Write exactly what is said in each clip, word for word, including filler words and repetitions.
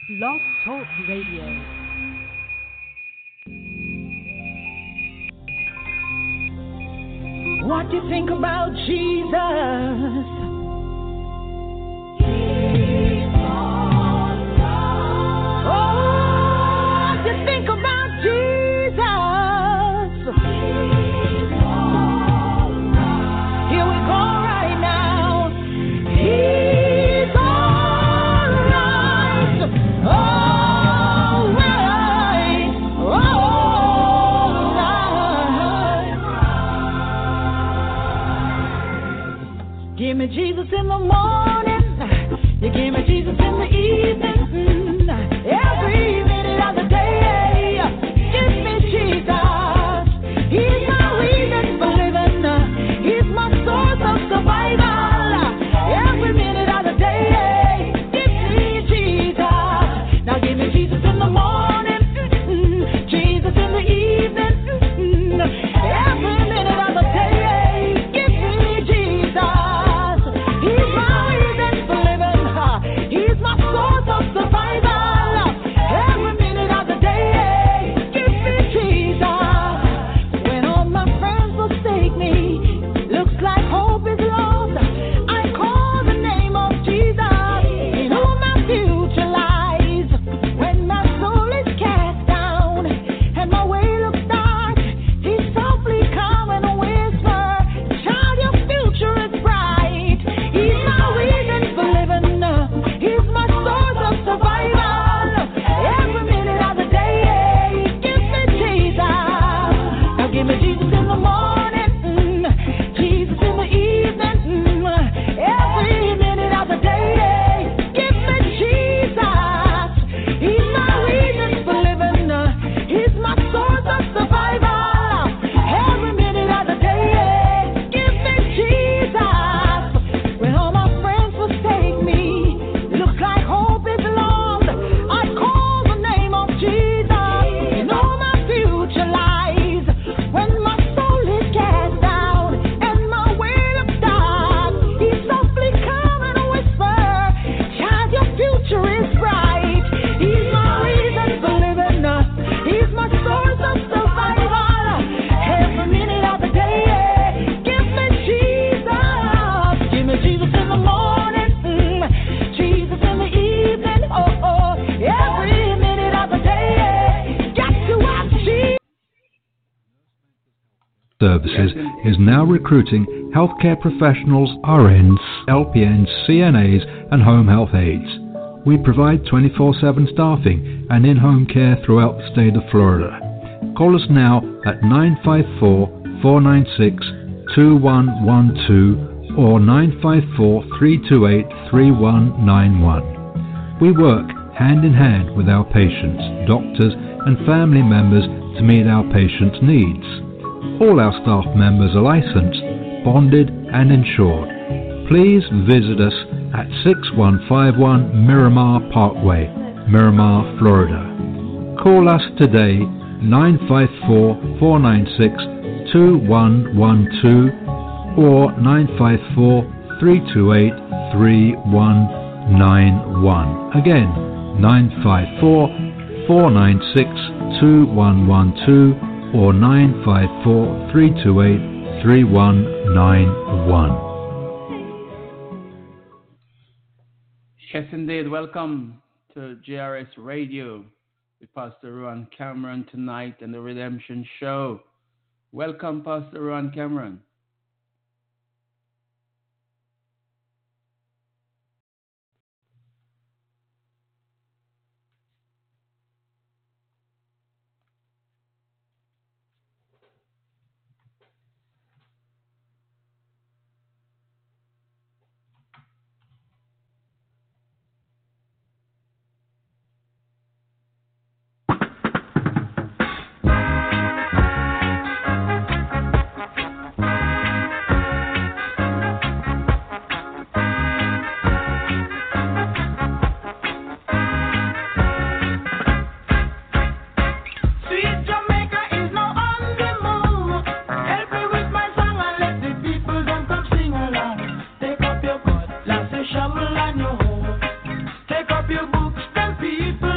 Blog Talk Radio. What do you think about Jesus? Oh, what do you think about Jesus? Here we go right now. He's all right. All right. All right. Give me Jesus in the morning. You give me Jesus in the evening. Mm, every minute of the day. Give me Jesus. He's my reason for living. He's my source of survival. Every minute of the day. Give me Jesus. Now give me Jesus in the morning. Mm, Jesus in the evening. Mm, every minute of the day. Give me Jesus. He's my reason for living. He's my source of survival. Every minute of the day, give me Jesus. When all my friends forsake me, looks like hope is lost, I call the name of Jesus. In whom my future lies. When my soul is cast down and my way looks dark, He softly come and whisper, child, your future is bright. He's my reason for living. He's my source of survival. Every minute of the day, give me Jesus. Now give me Jesus in the morning, mm, Jesus in the evening, mm, every minute of the day, give me Jesus. He's my reason for living. He's my source of survival. Every minute of the day, give me Jesus. When all my friends forsake me, looks like hope is lost, I call the name of Jesus. In all my future lies. When my soul is cast down and my way looks dark, He softly come and whisper, child, your future is bright. He's my reason for living. He's my source of survival. Every minute of the day, give me Jesus. Give me Jesus in the morning, mm, Jesus in the evening, oh, oh, every minute of the day, got to watch Jesus. Services is now recruiting healthcare professionals, R Ns, L P Ns, C N As and home health aides. We provide twenty-four seven staffing and in-home care throughout the state of Florida. Call us now at nine five four, four nine six, two one one two or nine five four, three two eight, three one nine one. We work hand in hand with our patients, doctors and family members to meet our patients' needs. All our staff members are licensed, bonded and insured. Please visit us at six one five one Miramar Parkway, Miramar, Florida. Call us today, nine five four, four nine six, two one one two or nine five four, three two eight, three one nine one. Again, nine five four, four nine six, two one one two or nine five four, three two eight, three one nine one. Yes, indeed. Welcome to J R S Radio with Pastor Ron Cameron tonight and the Redemption Show. Welcome, Pastor Ron Cameron. Shovel on your home. Take up your books, tell people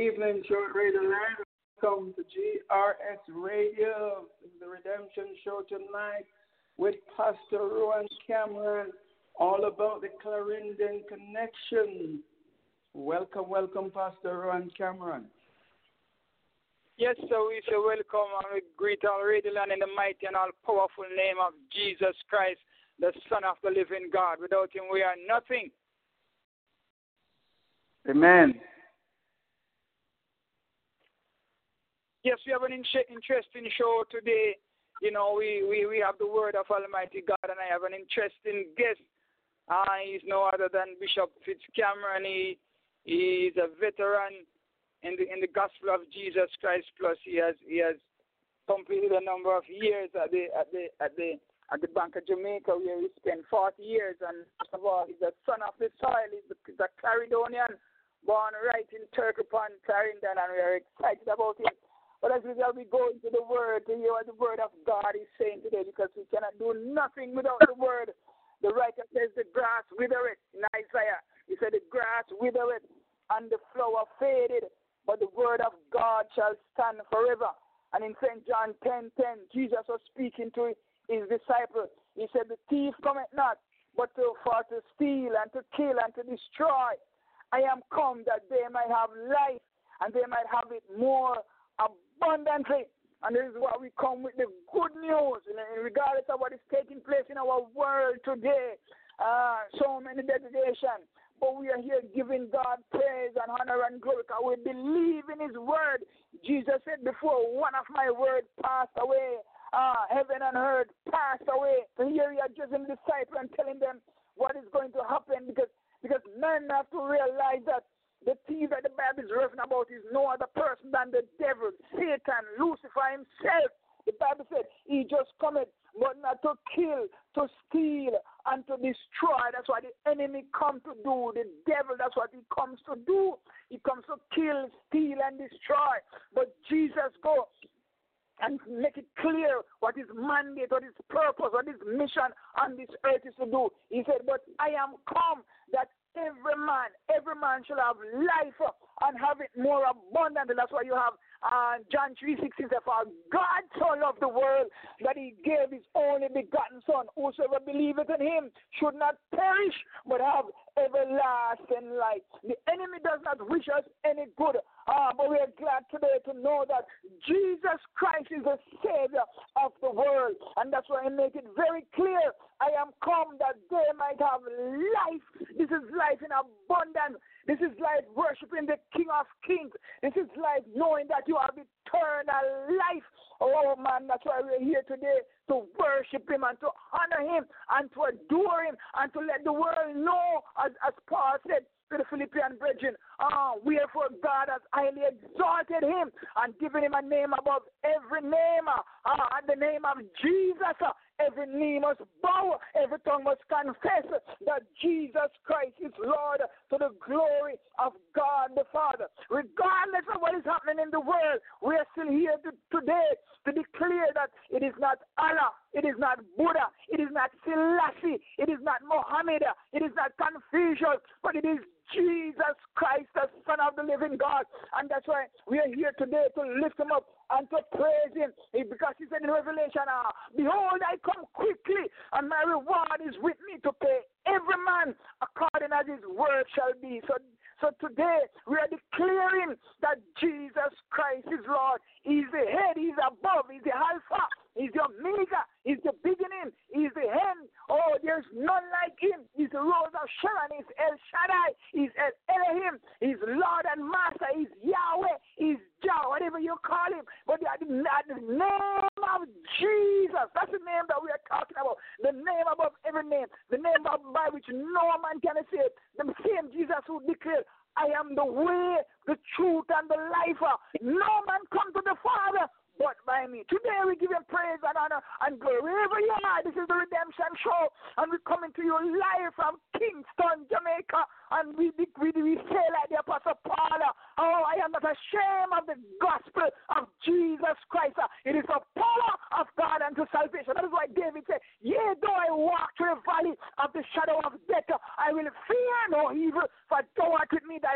evening, Short Radio Land. Welcome to G R S Radio. This is the Redemption Show tonight with Pastor Rowan Cameron, all about the Clarendon connection. Welcome, welcome, Pastor Rowan Cameron. Yes, sir, we say welcome and we greet all Radio Land in the mighty and all powerful name of Jesus Christ, the Son of the living God. Without him, we are nothing. Amen. Yes, we have an in- interesting show today. You know, we, we, we have the word of Almighty God, and I have an interesting guest. Uh, he's no other than Bishop Fitzcameron. He, he's a veteran in the in the gospel of Jesus Christ. Plus, he has he has completed a number of years at the at the at the at the Bank of Jamaica, where he spent forty years. And first of all, he's a son of the soil. He's a, he's a Clarendonian, born right in Turkey upon Clarendon, and we are excited about him. But as we we go into the word to hear what the word of God is saying today, because we cannot do nothing without the word. The writer says the grass withereth in Isaiah. He said the grass withereth and the flower faded, but the word of God shall stand forever. And in Saint John ten ten, Jesus was speaking to his disciples. He said, the thief cometh not, but to, for to steal and to kill and to destroy. I am come that they might have life, and they might have it more abundantly. And this is why we come with the good news, and regardless of what is taking place in our world today. Uh, so many degradation. But we are here giving God praise and honor and glory because we believe in his word. Jesus said before, one of my words passed away. Uh, heaven and earth passed away. So here he addressing the disciples and telling them what is going to happen, because, because men have to realize that the thief that the Bible is referring about is no other person than the devil, Satan, Lucifer himself. The Bible said he just cometh, but not to kill, to steal, and to destroy. That's what the enemy comes to do. The devil, that's what he comes to do. He comes to kill, steal, and destroy. But Jesus goes and make it clear what his mandate, what his purpose, what his mission on this earth is to do. He said, but I am come that every man, every man shall have life and have it more abundantly. That's why you have uh, John three sixteen says, for God so loved the world that he gave his only begotten Son. Whosoever believeth in him should not perish, but have everlasting life. The enemy does not wish us any good, uh, but we are glad today to know that Jesus Christ is the Savior of the world. And that's why I make it very clear, I am come that they might have life. This is life in abundance. This is life worshiping the King of Kings. This is life knowing that you have eternal life. Oh, man, that's why we're here today, to worship him and to honor him and to adore him and to let the world know, as, as Paul said to the Philippian brethren, uh, wherefore God has highly exalted him and given him a name above every name. Uh, and the name of Jesus, uh, every knee must bow, every tongue must confess that Jesus Christ is Lord, to the glory of God the Father. Regardless of what is happening in the world, we are still here to, today to declare that it is not Allah, it is not Buddha, it is not Selassie, it is not Muhammad, it is not Confucius, but it is Jesus Christ, the Son of the living God. And that's why we are here today to lift him up and to praise him, because he said in Revelation, ah, behold, I come quickly, and my reward is with me to pay every man according as his word shall be. So, so today we are declaring that Jesus Christ is Lord. He's the head, he's above, he's the Alpha, he's the Omega, he's the beginning, he's the end. Oh, there's none like him. He's the Rose of Sharon, he's El Shaddai, he's El Elohim, he's Lord and Master, he's Yahweh, he's Jah, whatever you call him. But at the, at the name of Jesus, that's the name that we are talking about. The name above every name, the name by which no man can say it. The same Jesus who declared, I am the way, the truth, and the life. No man come to the Father but by me. Today we give him praise and honor and glory. Wherever you are, this is the Redemption Show, and we're coming to you live from Kingston, Jamaica. And we, we, we say like the Apostle Paul, oh, I am not ashamed of the gospel of Jesus Christ. It is the power of God unto salvation. That is why David said, yea, though I walk through the valley of the shadow of death, I will fear no evil, for thou art with me, thy rod and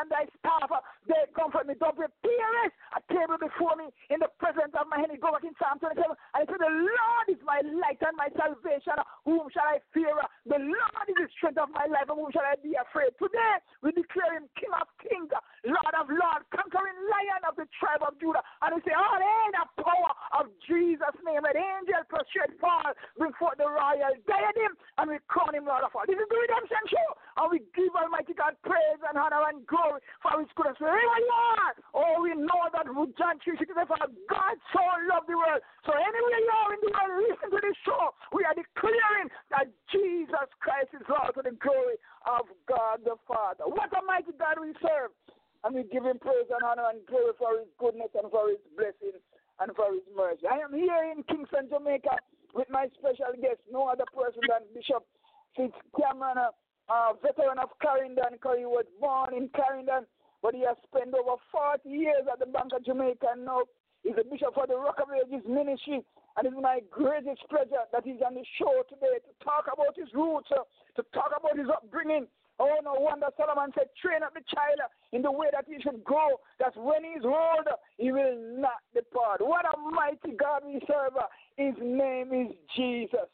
and thy staff, uh, they comfort me. Don't prepare a table before me in the presence of my enemy. Go back in Psalm twenty-seven, and it says, the Lord is my light and my salvation. Whom shall I fear? The Lord is the strength of my life, and whom shall I be afraid? Today, we declare him King of kings, Lord of lords, conquering Lion of the tribe of Judah. And we say, all in the power of Jesus' name, let angel prostrate fall, bring forth the royal diadem, and we crown him Lord of all. This is the redemption show, and we give Almighty God praise and honor and glory for his goodness. Wherever you are, oh, we know that John three sixty-five, for God so loved the world. So anywhere you are in the world, listen to this show. We are declaring that Jesus Christ is Lord to the glory of God the Father. What a mighty God we serve. And we give him praise and honor and glory for his goodness and for his blessing and for his mercy. I am here in Kingston, Jamaica, with my special guest, no other person than Bishop Fitz Cameron, a, a veteran of Clarendon, because he was born in Clarendon, but he has spent over forty years at the Bank of Jamaica, and now he's a bishop for the Rock of Ages ministry. And it's my greatest pleasure that he's on the show today to talk about his roots, uh, to talk about his upbringing. Oh, no wonder Solomon said, train up the child in the way that he should go, that when he's old, he will not depart. What a mighty God we serve. His name is Jesus.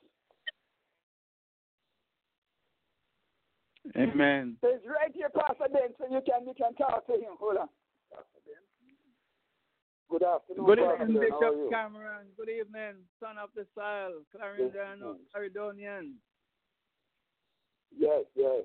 Amen. So it's right here, Pastor Ben, so you can, you can talk to him. Hold on. Good afternoon. Good evening, Pastor. Bishop Cameron. Good evening, son of the soil, Clarendon, Caledonian. Yes, yes.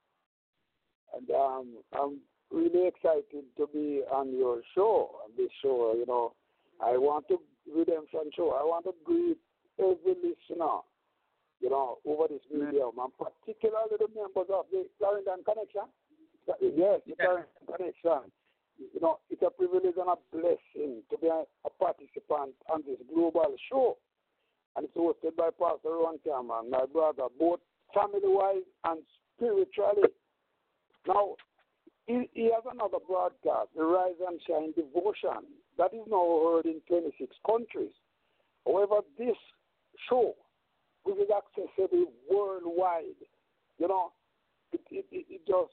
And um, I'm really excited to be on your show, on this show. You know, I want to, Redemption Show, I want to greet every listener, you know, over this medium, and particularly the members of the Clarendon Connection. Yes, the Clarendon Connection. You know, it's a privilege and a blessing to be a, a participant on this global show. And it's hosted by Pastor Ron Cameron, my brother, both family-wise and spiritually. Now, he, he has another broadcast, the Rise and Shine Devotion, that is now heard in twenty-six countries. However, this show, which is accessible worldwide, you know, it, it, it, it just,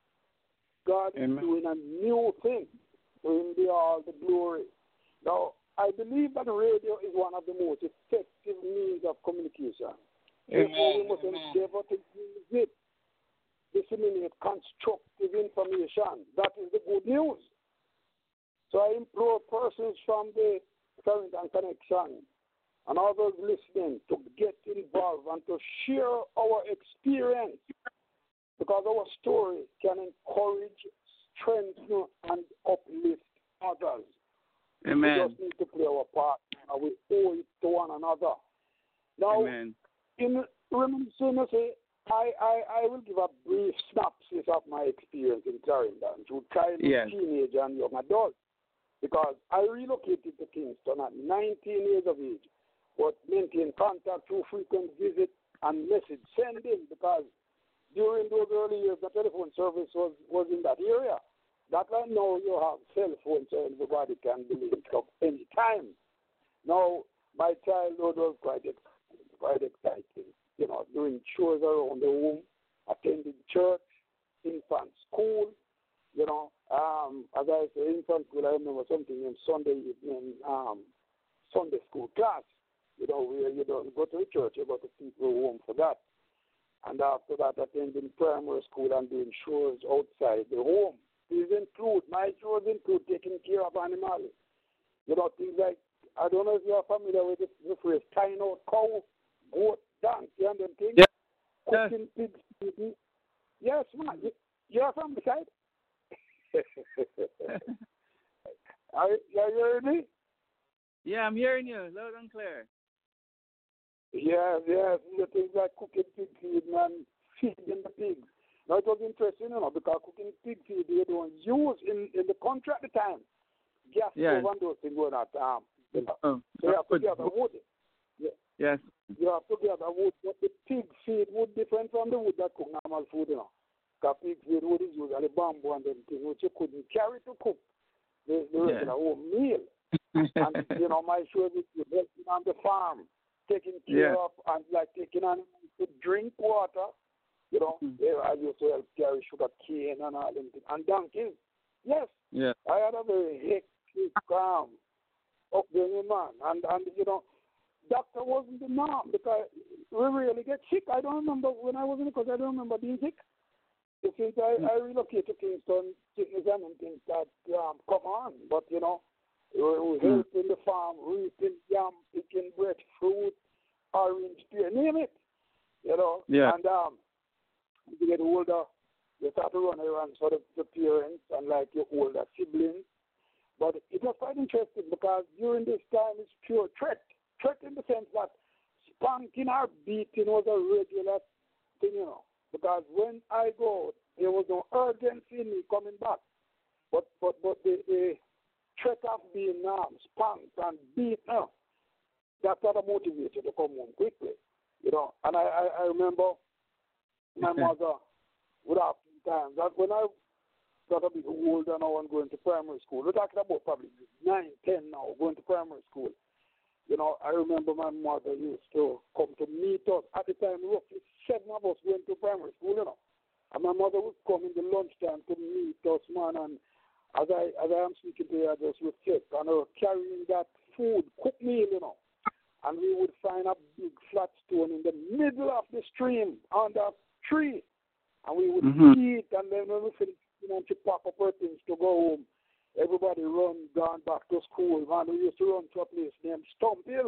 God Amen. Is doing a new thing. To him be all the glory. Now, I believe that radio is one of the most effective means of communication. Therefore, we must endeavor to use it, disseminate constructive information. That is the good news. So I implore persons from the Clarendon Connection and others listening to get involved and to share our experience, because our story can encourage, strengthen, and uplift others. Amen. We just need to play our part, and we owe it to one another. Now, Amen. in remembrance, I, I, I will give a brief synopsis of my experience in Clarendon through childhood, yes. teenage, and young adult, because I relocated to Kingston at nineteen years of age, but maintained contact through frequent visits and message sending, because during those early years, the telephone service was, was in that area. That right now you have cell phones, so everybody can be linked up any time. Now, my childhood was quite, quite exciting. You know, doing chores around the home, attending church, infant school. You know, um, as I say, infant school, I remember something in Sunday evening, um, Sunday school class. You know, where you don't go to the church, you go to people home for that. And after that, attending primary school and doing chores outside the home. These include, my chores include taking care of animals. You know, things like, I don't know if you are familiar with the, the phrase, tying out cow, goat, donkey, and them things. Yeah. Cooking pigs. Mm-hmm. Yes, man. You, you are from the side? are, are you hearing me? Yeah, I'm hearing you loud and clear. Yes, yes. The things like cooking pig feed and feeding the pigs. Now, it was interesting, you know, because cooking pig feed, they don't use in, in the country at the time. Gas yes. stove and those things were not, um, you know. Oh, so you have to gather wood. Yeah. Yes. You have to gather wood, but the pig feed wood different from the wood that cook normal food, you know. Because pig feed wood is usually bamboo and them things, which you couldn't carry to cook the, the regular yeah. home meal. And, you know, my show is working on the farm, taking care yeah. of and like taking on to drink water You know, Mm. yeah, I used to help carry sugar cane and all them things. And donkeys. Yes. Yeah. I had a very hectic um, upbringing, man. And, and, you know, doctor wasn't the norm because we really get sick. I don't remember when I was in the because I don't remember being sick. Since I, Mm. I relocated to Kingston, sickness and things that um, come on. But, you know, we, we Mm. help in the farm, reaping yam, picking breadfruit, orange, pear, name it. You know, Yeah. and um, as you get older, you start to run around for the, the parents and like your older siblings. But it was quite interesting because during this time it's pure threat. Threat in the sense that spanking or beating was a regular thing, you know. Because when I go, there was no urgency in me coming back. But but but the, the threat of being um, spanked and beaten, no, that's what motivated you to come home quickly. You know, and I, I, I remember my mother would have times that when I got a bit older now and going to primary school, we're talking about probably nine, ten now, going to primary school. You know, I remember my mother used to come to meet us. At the time, roughly seven of us went to primary school, you know. And my mother would come in the lunchtime to meet us, man. And as I as I am speaking to you, I just reflect on her carrying that food, cooked meal, you know. And we would find a big flat stone in the middle of the stream under a tree. And we would Mhm. eat, and then when we finished, you know, to pack up our things to go home, everybody run down back to school. Man, we used to run to a place named Stump Hill.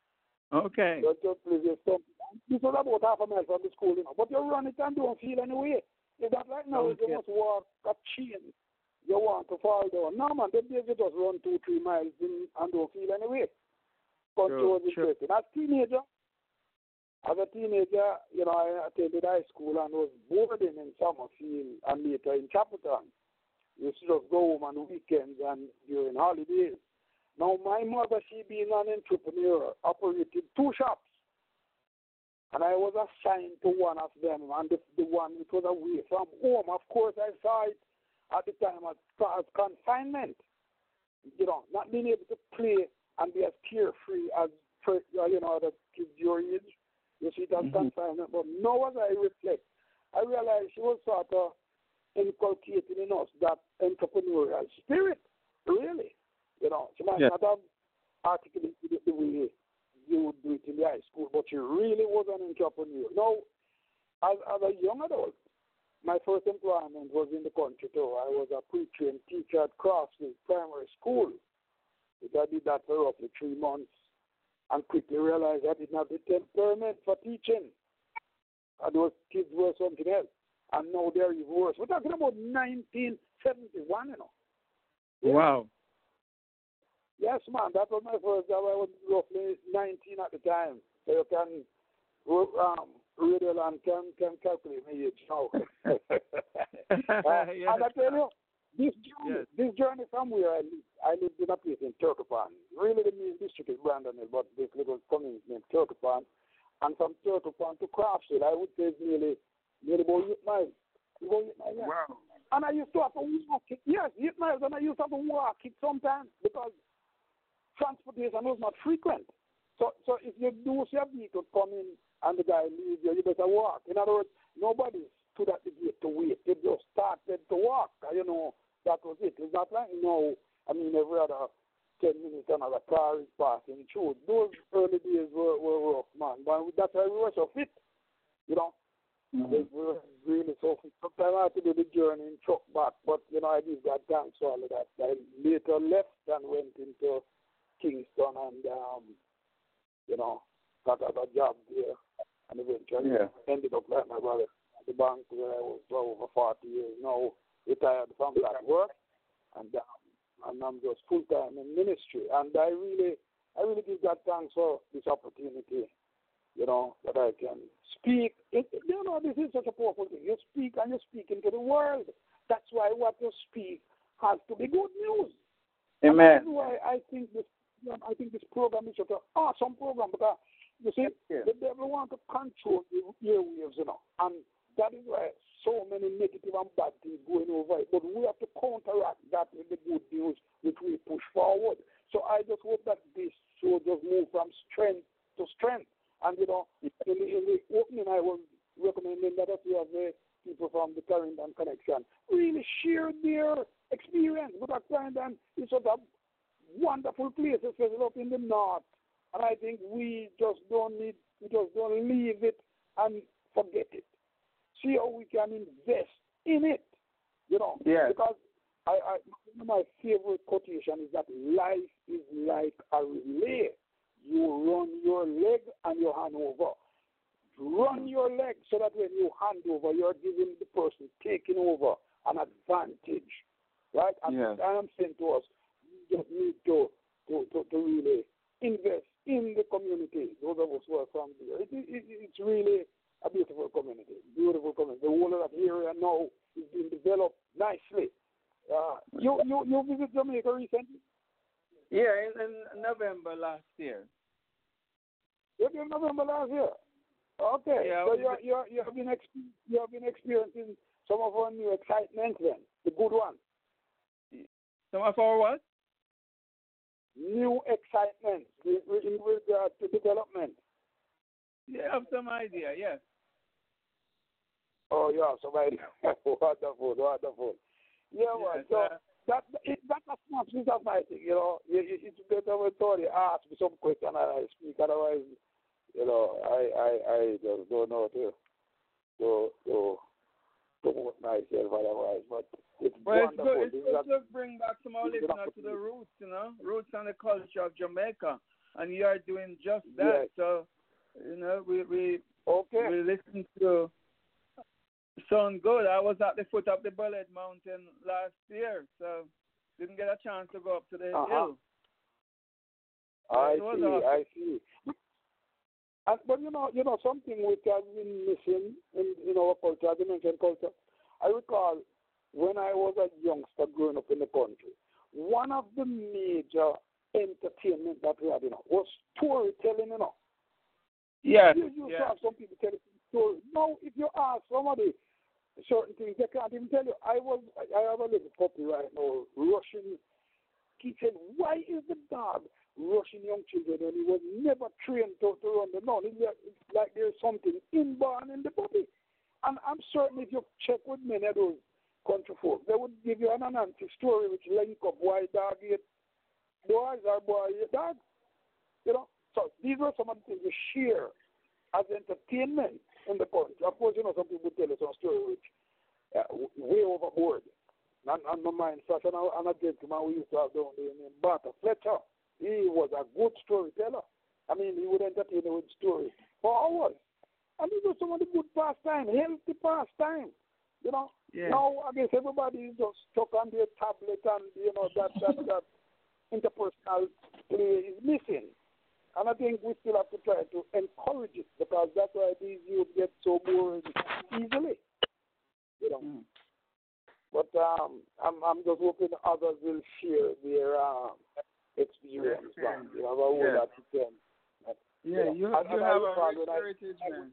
Okay. Run to a place named Stump Hill. This was about half a mile from the school, you know. But you run it and don't feel any way. Is that right now? Okay. You must walk a chain. You want to fall down. No, man, them days you just run two, three miles in, and don't feel any way. Control was Sure, interesting. As a teenager, as a teenager, you know, I attended high school and was boarding in Summerfield and later in Chapelton. Used to just go home on weekends and during holidays. Now, my mother, she being an entrepreneur, operated two shops. And I was assigned to one of them, and the, the one, it was away from home. Of course, I saw it at the time as, as confinement. You know, not being able to play and be as carefree as, you know, the kids your age. You see, that's Mhm. confinement. But now as I reflect, I realize she was sort of inculcating in us that entrepreneurial spirit, really. You know, she might Yeah. not have articulated it the way you would do it in the high school, but she really was an entrepreneur. Now, as, as a young adult, my first employment was in the country too. I was a pre-trained teacher at Crossville Primary School. I did that for roughly three months and quickly realized I didn't have the temperament for teaching. And those kids were something else. And now they're even worse. We're talking about nineteen seventy-one, you know. Yeah. Wow. Yes, man, that was my first job. I was roughly nineteen at the time. So you can, um, radio land can, can calculate my age now. uh, Yes. And I tell you, this journey, Yes. this journey from where I lived, I lived in a place in Turkopon. Really, the main district is Brandon Hill, but this little community named Turkopon. And from Turkopon to Craftsville, I would say it's nearly, nearly about eight miles. About eight miles, yeah. Wow. And I used to have to walk it. Yes, eight miles, and I used to have to walk it sometimes because transportation was not frequent. So, so if you do see a vehicle come in and the guy leaves you, you better walk. In other words, nobody stood at the gate to wait. They just started to walk. You know, that was it. It's not like now, I mean, every other ten minutes another car is passing through. Those early days were, were rough, man. But that's why we were so fit, you know. Mhm. They were really so fit. Sometimes I had to do the journey in truck back, but, you know, I give God thanks for all of that. I later left and went into Kingston and, um, you know, got a job there and eventually Yeah. ended up like my brother at the bank where I was for over forty years now, retired from that work, and um, and I'm just full time in ministry. And I really, I really give God thanks for this opportunity, you know, that I can speak. It, you know, this is such a powerful thing. You speak and you speak into the world. That's why what you speak has to be good news. And Amen. that's why I think this, I think this program is such an awesome program because you see, Yeah. the devil want to control the airwaves, you know, and that is why so many negative and bad things going over it. But we have to counteract that with the good news, which we push forward. So I just hope that this show just move from strength to strength. And you know, in the, in the opening, I was recommending that if you have find and it's such a wonderful place, especially up in the north. And I think we just don't need, we just don't leave it and forget it. See how we can invest in it, you know. Yes. Because I, I, one of my favorite quotation is that life is like a relay. You run your leg and you hand over. Run your leg so that when you hand over, you're giving the person taking over an advantage, right? And yes. I am saying to us, we just need to, to, to, to really invest in the community. Those of us who are from here, it, it, it's really a beautiful community, beautiful community. The whole of that area now is being developed nicely. Uh, you you you visit Jamaica recently? Yeah, in, in November last year. You in November last year. Okay, yeah, so you you you have been exp- you have been experiencing some of our new excitement then, the good one. Some of our what? New excitement with, with, in regard to development. Yeah, I have some idea. Yes. Oh, yeah, some idea. Wonderful, wonderful. Yeah, yes, well, so uh, that it, that's a small piece of my thing, you know. It, it, it's better when Tony asks me some question and I speak. Otherwise, you know, I I, I just don't know to to to promote myself otherwise. But it's well, wonderful. it's good, it's It's good to bring back some of our listeners to the roots, you know, roots and the culture of Jamaica, and you are doing just that. Yes. So, you know, we we okay. we listen to. Sound good. I was at the foot of the Bullet Mountain last year, so didn't get a chance to go up to the uh-huh. hill. I it was see. awesome. I see. And, but you know, you know something which has been missing in, in our culture, as you mentioned culture. I recall when I was a youngster growing up in the country, one of the major entertainment that we had, you know, was storytelling. You know. Yes. You used yes. to have some people tell you stories. Now, if you ask somebody certain things, they can't even tell you. I was, I have a little puppy right now, rushing. He said, "Why is the dog rushing young children and he was never trained to, to run them down? It's like there's something inborn in the puppy." And I'm certain if you check with many of those country folk, they would give you an anantic story which link up why dog ate boys or boy ate dog. You know, so these are some of the things we share as entertainment in the country. Of course, you know, some people tell us some story which uh, way overboard. And, and my mind, such an, an a gentleman we used to have down there named Barter Fletcher. He was a good storyteller. I mean, he would entertain you with stories for hours. And these are some of the good pastime, healthy pastime. You know, yeah. now I guess everybody is just stuck on their tablet and, you know, that, that, that interpersonal play is missing. And I think we still have to try to encourage it because that's why these youth get so bored easily. You know. Mm. But um, I'm I'm just hoping others will share their um, experience. Yeah. You know, I yeah. that to them. Yeah, you, and, you and have I a rich when heritage, I, man.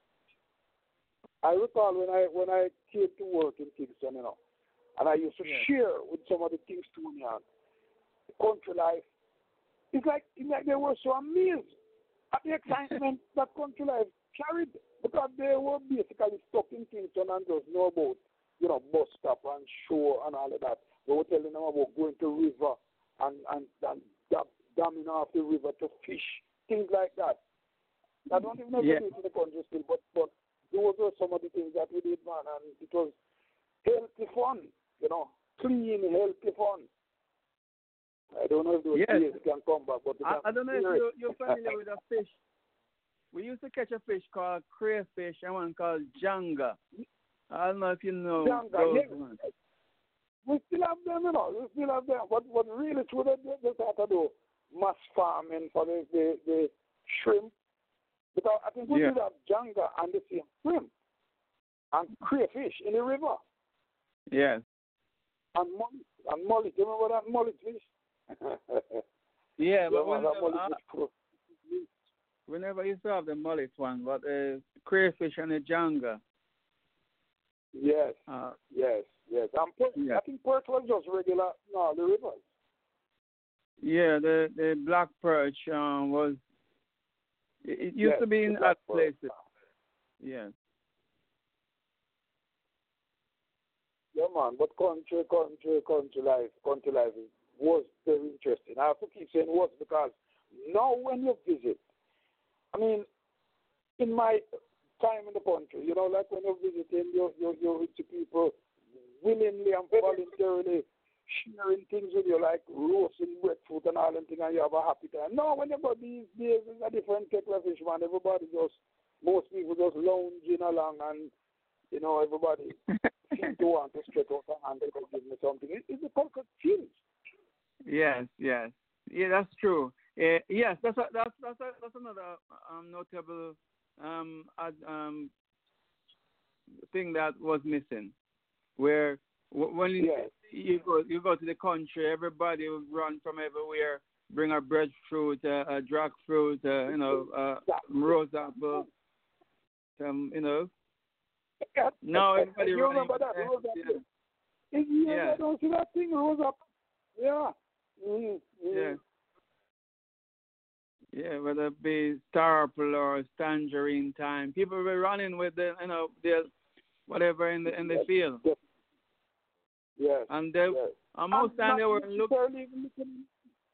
I recall when I when I came to work in Kingston, you know, and I used to yeah. share with some of the Kingstonians country life. It's like it's like they were so amazed at the excitement that country life carried because they were basically stuck in Kingston and just know about, you know, bus stop and shore and all of that. They were telling them about going to river and and, and damming off the river to fish, things like that. I don't even know if yeah. they do it in the country still, but but those were some of the things that we did, man, and it was healthy fun, you know, clean, healthy fun. I don't know if those yes. days can come back, but I, I don't know if you, you're familiar with a fish. We used to catch a fish called crayfish and one called janga. I don't know if you know Janga, those yes. ones. We still have them, you know. We still have them. But what really true, they, they start to do mass farming for the, the, the shrimp. Because I think we yeah. did have janga and the same shrimp and crayfish in the river. Yes. And mullet. And mullet. You remember that mullet fish? yeah, but yeah, when, uh, uh, we never used to have the mullet one, but the uh, crayfish and the janga. Yes, uh, yes, yes. And Perth, yeah. I think Perth was just regular, no, the rivers. Yeah, the, the black perch um, was, it, it used yes, to be in other places. Yes. Yeah, man. But country, country, country life, country life was very interesting. I have to keep saying was because now when you visit, I mean, in my time in the country, you know, like when you're visiting, you're, you're, you're with people willingly and voluntarily sharing things with you, like roasting breadfruit and all them things, and you have a happy time. No, when you go these days, it's a different kettle of fish, man. Everybody just, most people just lounging along, and, you know, everybody seems to want to stretch out a hand and give me something. It, it's a culture change. Yes, yes. Yeah, that's true. Uh, yes, that's a, that's that's a, that's another um, notable um, ad, um, thing that was missing, where w- when you, Yes. you go you go to the country, everybody will run from everywhere, bring a breadfruit, uh, a jackfruit, uh, you know, uh, rose apple, um, you know. Now everybody you running. remember that Yeah, rose yeah. apple? Yeah, Yeah. I don't see that thing, rose apple. Yeah. Mm-hmm. Yeah. Yeah, whether it be star apple or tangerine time, people were running with the, you know, the whatever in the in the Yes. field, Yes. Yes. and they, Yes. and most And time they not were looking. necessarily even looking,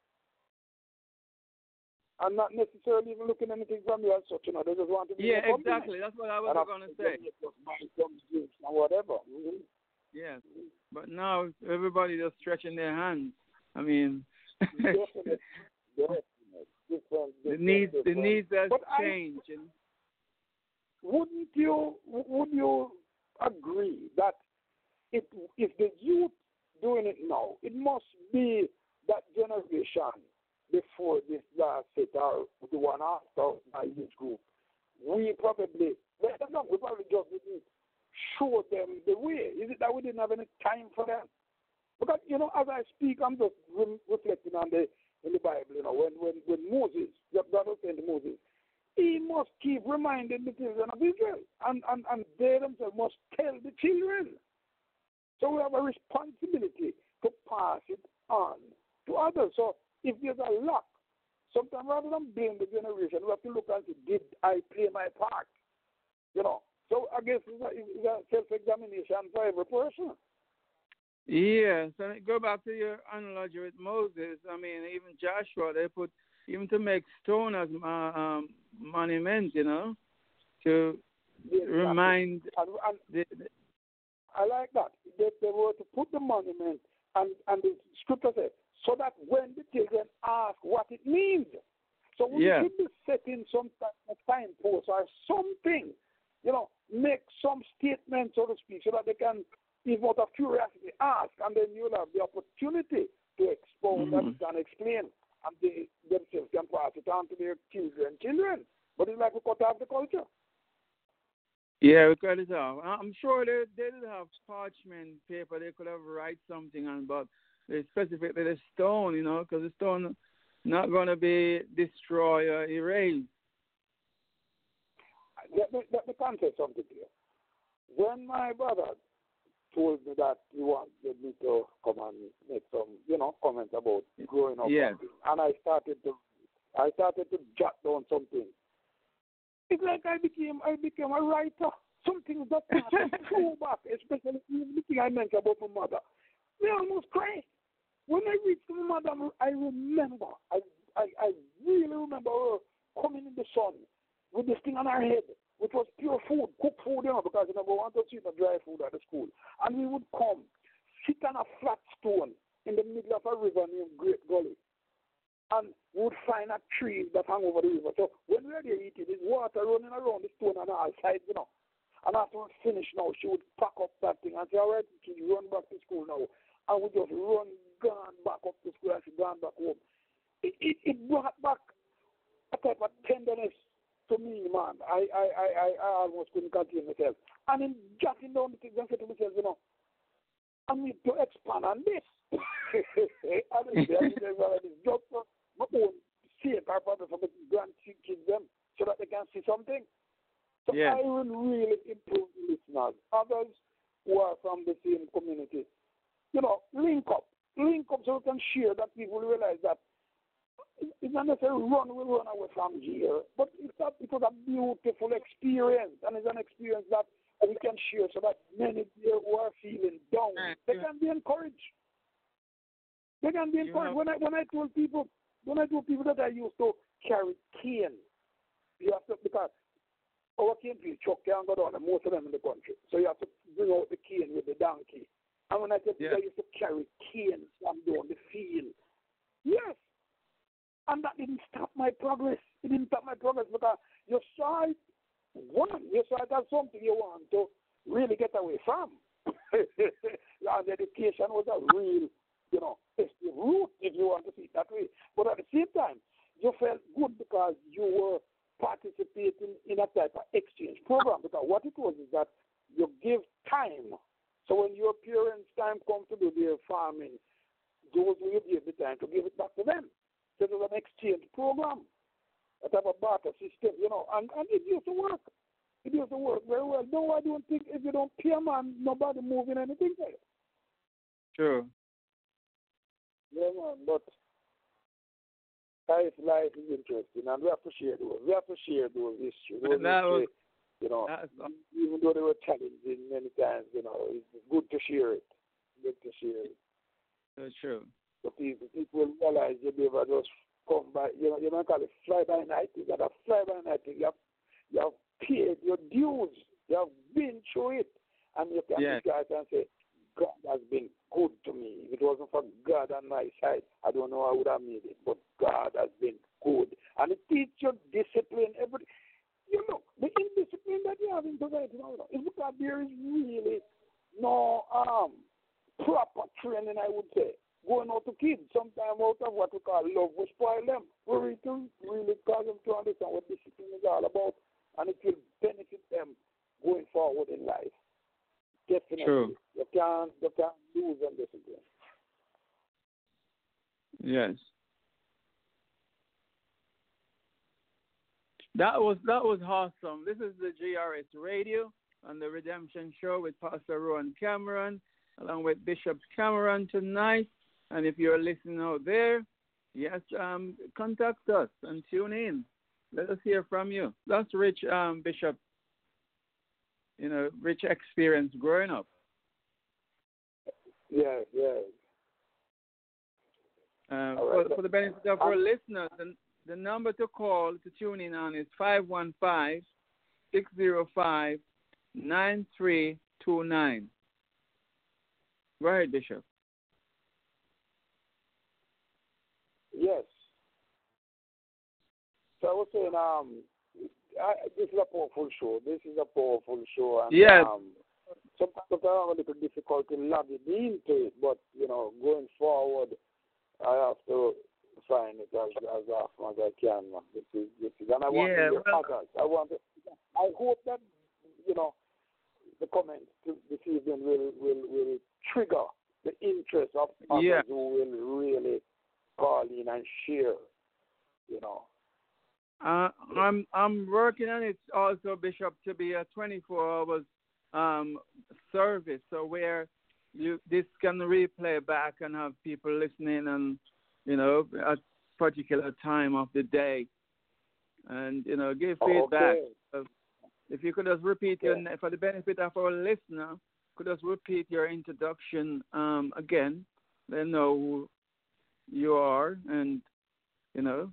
and not necessarily even looking anything from you as such, you know. They just want to be Yeah, in a compliment. exactly. That's what I was And going to after say. they just buy some drinks and whatever. Mm-hmm. Yes, but now everybody just stretching their hands. I mean, Definitely. Definitely. Different, the different, needs the different. needs has But I- changed. and- Wouldn't you would you agree that if if the youth doing it now, it must be that generation before this last set or the one after my youth group? We probably let them know, we probably just didn't show them the way. Is it that we didn't have any time for them? Because you know, as I speak, I'm just re- reflecting on the in the Bible. You know, when when when Moses, God was saying to Moses, he must keep reminding the children of Israel, and, and, and they themselves must tell the children. So we have a responsibility to pass it on to others. So if there's a lack, sometimes rather than blame the generation, we have to look and say, did I play my part? You know. So I guess it's a, it's a self-examination for every person. Yes, and go back to your analogy with Moses. I mean, even Joshua, they put even to make stone as uh, um, monument, you know, to Yes, remind. and, and The, the, I like that. They, they were to put the monument, and, and the scripture says, so that when the children ask what it means. So we Yeah. should be setting some type of signpost or something, you know, make some statement, so to speak, so that they can, if out of curiosity, ask, and then you'll have the opportunity to expound Mhm. and can explain, and they themselves can pass it on to their children, children. But it's like we cut off the culture. Yeah, we cut it off. I'm sure they they did have parchment paper. They could have write something on, but they specifically the stone, you know, because the stone not going to be destroyed or erased. Let me, let me confess something to you. When my brother told me that he wanted me to come and make some, you know, comments about growing up, Yes. and I started to, I started to jot down something. It's like I became, I became a writer. Something that I threw back, especially the thing I mentioned about my mother. Me almost cried. When I reached my mother, I remember, I, I, I really remember her coming in the sun with this thing on her head, which was pure food, cooked food, you know, because you never wanted to see the dry food at the school. And we would come, sit on a flat stone in the middle of a river named Great Gully. And we would find a tree that hung over the river. So when we were there eating, there's water running around the stone on all sides, you know. And after we finished now, she would pack up that thing and say, all right, kids, run back to school now. And we just run, gone back up to school and she gone back home. It, it, it brought back a type of tenderness to me, man. I, I, I, I, I almost couldn't contain myself. And in jotting down the things, I said to myself, you know, I need to expand on this. Honestly, I need to expand on this. Just for my own sake, or probably for the grandkids them, so that they can see something. So Yeah. I will really improve the listeners. Others who are from the same community, you know, link up. Link up so we can share that people realize that it's not necessarily run, we run away from here, but it's a, it was a beautiful experience, and it's an experience that we can share so that many there who are feeling down, they can be encouraged. They can be encouraged. When I when I told people when I told people that I used to carry cane, you have to, because our cane field truck can't go down, and most of them in the country. So you have to bring out the cane with the donkey. And when I said yeah. I used to carry cane from down the field, yes. And that didn't stop my progress. It didn't stop my progress because you saw it, one, you saw it as something you want to really get away from. And education was a real, you know, it's the root if you want to see it that way. But at the same time, you felt good because you were participating in a type of exchange program. Because what it was is that you give time. So when your parents' time comes to do their farming, those will give the time to give it back to them. So it was an exchange program, a type of barter system, you know, and, and it used to work. It used to work very well. No, I don't think if you don't pay a man, nobody moving anything there. True. Yeah, man, but life, life is interesting, and we have to share those. We have to share those issues. Those that history, was, you know, even though they were challenging many times, you know, it's good to share it. Good to share it. That's true. So people, people realize you never just come by, you know, you don't call it fly by night. You got a fly by night. You have, you have paid your dues. You have been through it. And you can yes. look at it and say, God has been good to me. If it wasn't for God on my side, I don't know how I would have made it. But God has been good. And it teaches you discipline. Every, you know, the indiscipline that you have in society now is because there is really no um proper training, I would say. Going out to kids, sometimes out of what we call love, we spoil them. We really, to really cause them to understand what discipline is all about, and it will benefit them going forward in life. Definitely. True. You can't, you can't lose on discipline. Yes. That was that was awesome. This is the G R S Radio on the Redemption Show with Pastor Rowan Cameron, along with Bishop Cameron tonight. And if you're listening out there, yes, um, contact us and tune in. Let us hear from you. That's rich, um, Bishop, you know, rich experience growing up. Yeah, yeah. Uh, right. for, for the benefit of our listeners, the, the number to call to tune in on is five one five, six zero five, nine three two nine. Go ahead, Bishop. Yes. So I was saying, um, I, this is a powerful show. This is a powerful show. And, yes. Um, sometimes I have a little difficulty logging into it, but, you know, going forward, I have to find it as, as often as I can. This is, this is, and I want yeah, to hear well, others. I want to, I hope that, you know, the comments this evening will, will, will trigger the interest of others yeah. who will really call in and share, you know. Uh, I'm I'm working on it also, Bishop, to be a twenty-four hours um, service, so where you this can replay back and have people listening, and you know, at particular time of the day, and you know, give feedback. Okay. So if you could just repeat okay. your for the benefit of our listener, could just repeat your introduction um, again. They know who you are, and you know.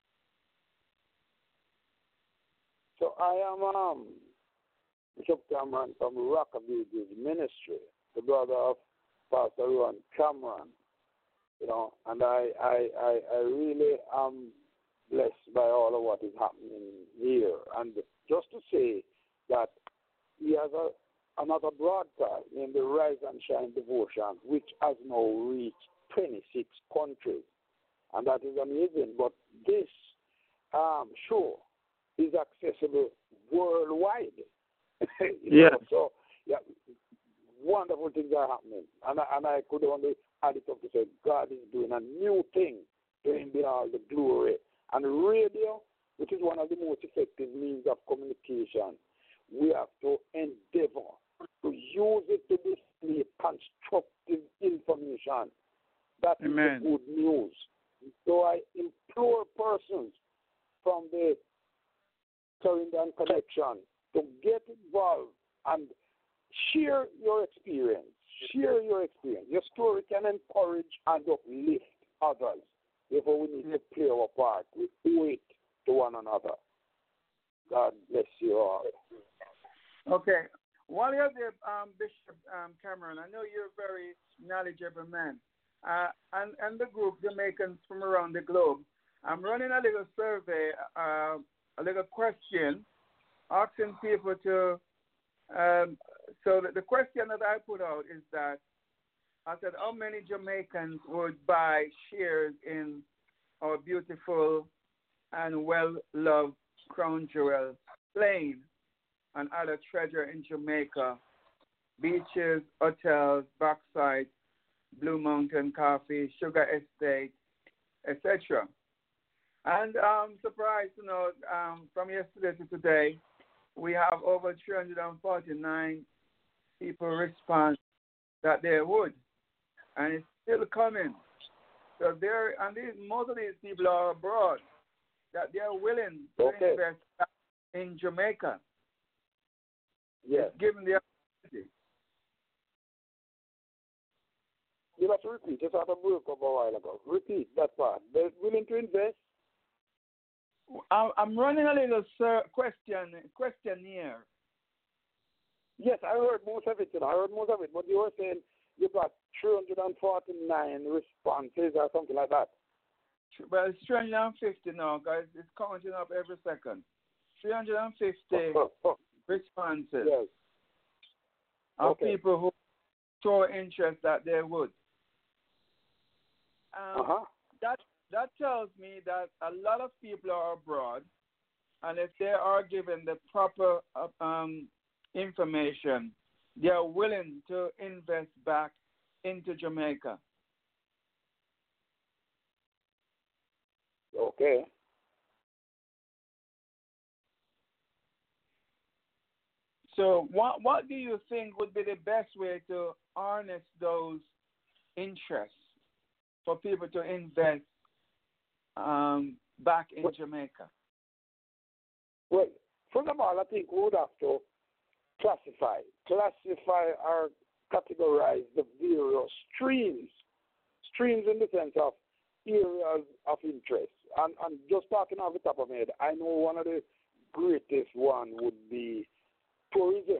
So I am um, Bishop Cameron from Rockabridge Ministry, the brother of Pastor Rowan Cameron. You know, and I, I, I, I really am blessed by all of what is happening here. And just to say that he has a, another broadcast named the Rise and Shine Devotion, which has now reached twenty-six countries. And that is amazing. But this um, show is accessible worldwide. Yeah. know? So, yeah, wonderful things are happening. And I, and I could only add it up to say God is doing a new thing, to him be all the glory. And radio, which is one of the most effective means of communication, we have to endeavor to use it to display constructive information. That is Amen. the good news. So I implore persons from the Clarendon Connection to get involved and share your experience. Share your experience. Your story can encourage and uplift others. Therefore, we need to play our part. We owe it to one another. God bless you all. Okay. While you're there, um, Bishop um, Cameron, I know you're a very knowledgeable man. Uh, and, and the group, Jamaicans from around the globe, I'm running a little survey, uh, a little question, asking people to, um, so the, the question that I put out is that, I said, how many Jamaicans would buy shares in our beautiful and well-loved Crown Jewel Plain and other treasure in Jamaica, beaches, hotels, backside, Blue Mountain Coffee, Sugar Estate, et cetera. And I'm surprised to know um, from yesterday to today, we have over three hundred forty-nine people respond that they would. And it's still coming. So there, and these, most of these people are abroad, that they are willing to okay. invest in Jamaica. Yes. Given the opportunity. You have to repeat. Just had a break up a while ago. Repeat that part. They're willing to invest. I'm running a little sir, question questionnaire. Yes, I heard most of it. I heard most of it. But you were saying you got three hundred forty-nine responses or something like that. Well, it's three hundred fifty now, guys. It's counting up every second. three hundred fifty oh, oh, oh. responses yes. of okay. people who show interest that they would. Um, uh-huh. That that tells me that a lot of people are abroad, and if they are given the proper uh, um, information, they are willing to invest back into Jamaica. Okay. So what what do you think would be the best way to harness those interests for people to invest um, back in well, Jamaica? Well, first of all, I think we would have to classify, classify or categorize the various streams, streams in the sense of areas of interest. And, and just talking off the top of my head, I know one of the greatest one would be tourism.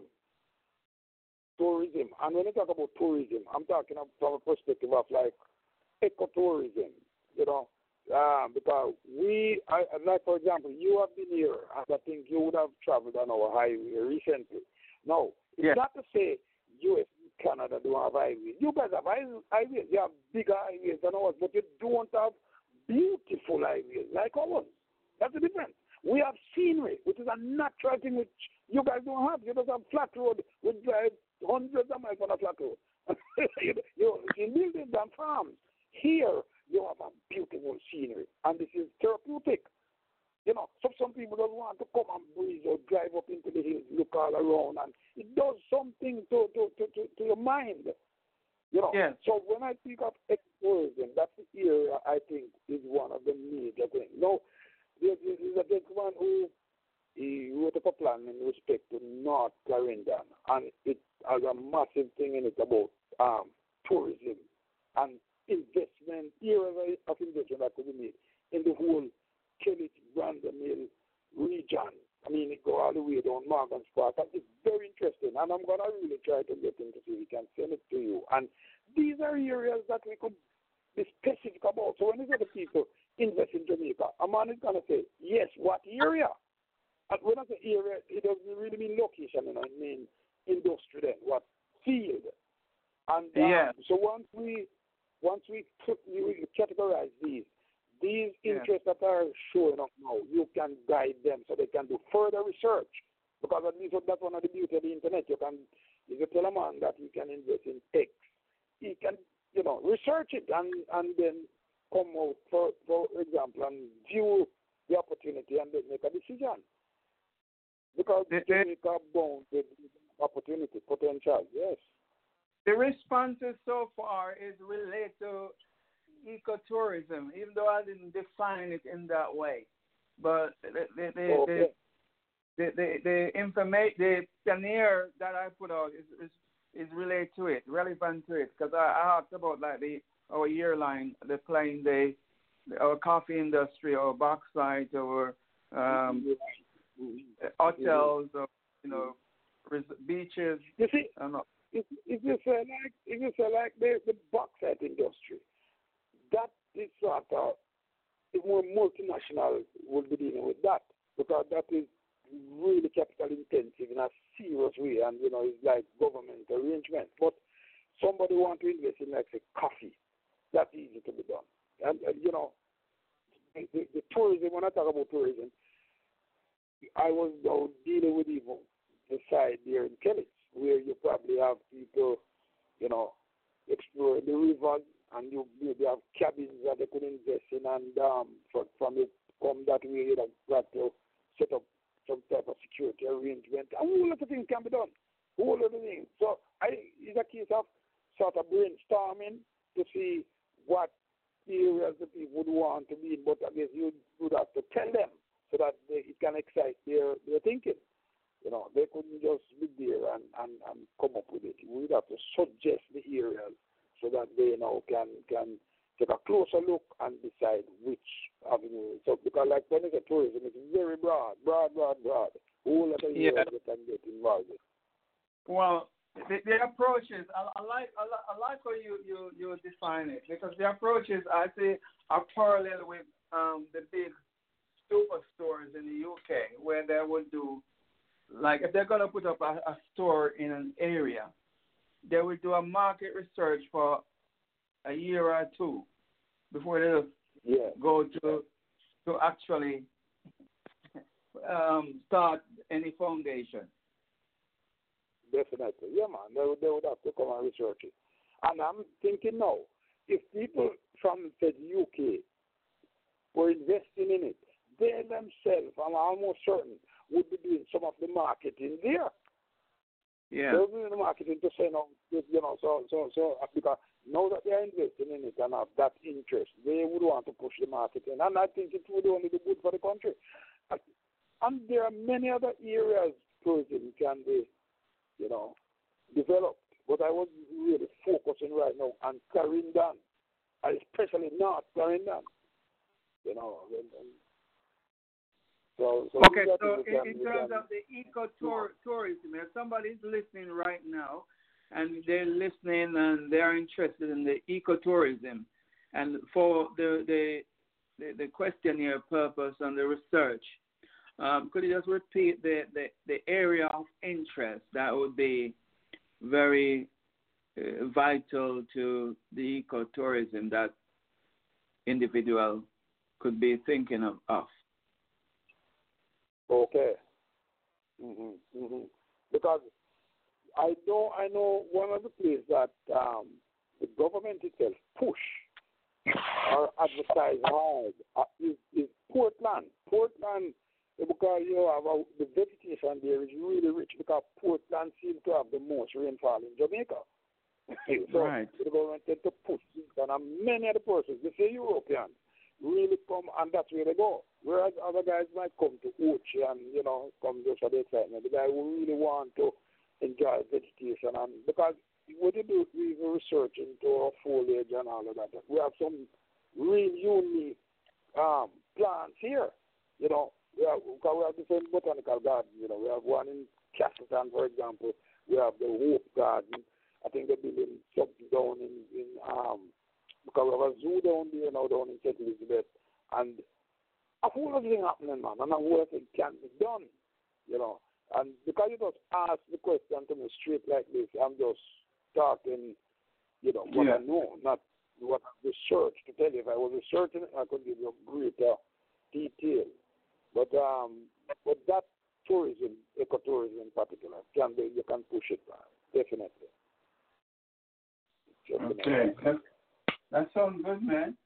Tourism. And when I talk about tourism, I'm talking from a perspective of like ecotourism, you know, uh, because we, I, like for example, you have been here, and I think you would have traveled on our highway recently. No, it's yeah. not to say U S and Canada don't have highways. You guys have highways. You have bigger highways than ours, but you don't have beautiful highways like ours. That's the difference. We have scenery, which is a natural thing which you guys don't have. You just have flat road. We drive hundreds of miles on a flat road. you, you, in buildings and farms. Here, you have a beautiful scenery, and this is therapeutic. You know, so some people don't want to come and breeze or drive up into the hills, look all around, and it does something to to, to, to, to your mind. You know, yeah. So when I think of ecotourism, that's the area I think is one of the major things. Now, there is a gentleman who he wrote up a plan in respect to North Clarendon, and it has a massive thing in it about um, tourism and investment, areas of investment that could be made in the whole Kelly Brandon Hill region. I mean, it go all the way down Morgan's Park. And it's very interesting, and I'm going to really try to get him to see if we can send it to you. And these are areas that we could be specific about. So when you say the people invest in Jamaica, a man is going to say, yes, what area? And when I say area, it doesn't really mean location, you know, it means industry then, what field. And um, yeah. so once we once we, we categorize these, these yeah. interests that are showing up now, you can guide them so they can do further research. Because at least that's one of the beauty of the internet. You can, if you tell a man that he can invest in X, he can, you know, research it and, and then come out, for, for example, and view the opportunity and then make a decision. Because the, Jamaica bound with opportunity, potential, yes. The responses so far is related to ecotourism, even though I didn't define it in that way. But the, the, the, okay. the the the information, the pioneer that I put out is is, is related to it, relevant to it, because I, I asked about like the our airline, the plane, the our coffee industry, our bauxite, our um, hotels, or, you know, beaches. You see, I don't know. if, if you say like if you say like the the bauxite industry, that is sort of the more multinational will be dealing with that, because that is really capital intensive in a serious way, and you know it's like government arrangement. But somebody want to invest in like say coffee, that's easy to be done. And, and you know, the, the, the tourism. When I talk about tourism, I was uh, dealing with even the side there in Kellis, where you probably have people, you know, explore the rivers, and you maybe have cabins that they could invest in, and um, from, from it come that way, you know, got to set up some type of security arrangement. A whole lot of things can be done. A whole lot of things. So I, it's a case of sort of brainstorming to see what areas the people would want to be in, but I guess you would have to tell them so that they, it can excite their, their thinking. You know, they couldn't just be there and, and, and come up with it. We would have to suggest the areas so that they you know can can take a closer look and decide which avenue. So because like when it's a tourism, it's very broad, broad, broad, broad. Whole lot of Yeah. areas that can get involved in. Well, the, the approaches, I, I like I, li- I like how you, you, you define it, because the approaches, I say, are parallel with um, the big superstores in the U K, where they would do, like if they're going to put up a, a store in an area, they would do a market research for a year or two before they just Yeah. go to to actually um, start any foundation. Definitely. Yeah, man. They would, they would have to come and research it. And I'm thinking now, if people from the U K were investing in it, they themselves, I'm almost certain, would be doing some of the marketing there. Yeah. They'll be doing the marketing to say, no, you know, so, so, so, because now that they're investing in it and have that interest, they would want to push the marketing. And I think it would only be good for the country. And there are many other areas tourism can be, you know, developed. But I was really focusing right now on Clarendon, especially North Clarendon. You know, and, and so, so okay, so in, can, in terms can, of the eco-tourism, if somebody's listening right now and they're listening and they're interested in the ecotourism, and for the the, the, the questionnaire purpose and the research, um, could you just repeat the, the, the area of interest that would be very uh, vital to the ecotourism that individual could be thinking of? of? Okay. Mm-hmm, mm-hmm. Because I know I know one of the places that um, the government itself push or advertise hard uh, is, is Portland. Portland, because you have a, the vegetation there is really rich, because Portland seems to have the most rainfall in Jamaica. So right. the government tend to push this, and many of the persons, they say Europeans, really come, and that's where they go. Whereas other guys might come to Ochi and, you know, come just for the excitement. The guy who really want to enjoy vegetation, and because what you do, we research into our foliage and all of that. We have some real unique um, plants here, you know. We have, because we have different botanical gardens, you know. We have one in Castleton, for example. We have the Hope Garden. I think they're building something down in, in um, because we have a zoo down there now, down in Saint Elizabeth. And a whole lot of things happening, man, and a whole lot of things can be done, you know. And because you just ask the question to me straight like this, I'm just talking, you know, what yeah. I know, not what I researched to tell you. If I was researching it, I could give you greater detail. But um, but that tourism, ecotourism in particular, can be, you can push it, man, definitely. Okay, that, that sounds good, man.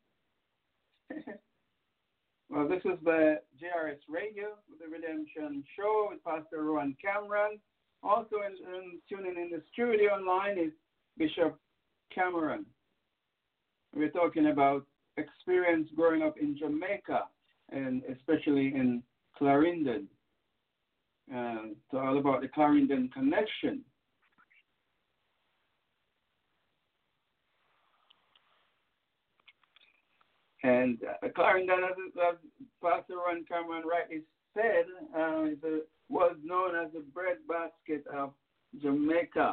Well, this is the J R S Radio with the Redemption Show with Pastor Rowan Cameron. Also in, in, tuning in the studio online is Bishop Cameron. We're talking about experience growing up in Jamaica, and especially in Clarendon. uh, to all about the Clarendon connection. And uh, Clarendon, as, as Pastor Ron Cameron rightly said, uh, is a, was known as the breadbasket of Jamaica.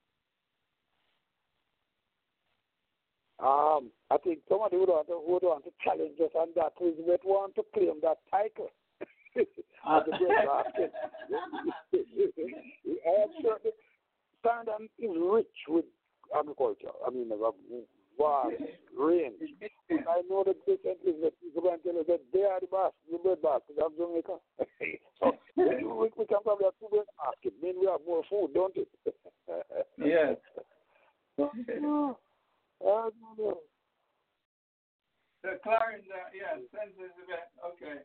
Um, I think somebody would want to, would want to challenge us on that. We would want to claim that title. As the breadbasket. I am sure that Clarendon is rich with agriculture. I mean, vast range. I know that this is the people can tell us that they are the bas the bread basket of Jamaica. So we, we can probably have two bread baskets. Then we have more food, don't it? Yes. Oh, I don't know. The Clarendon, yeah, census event, okay.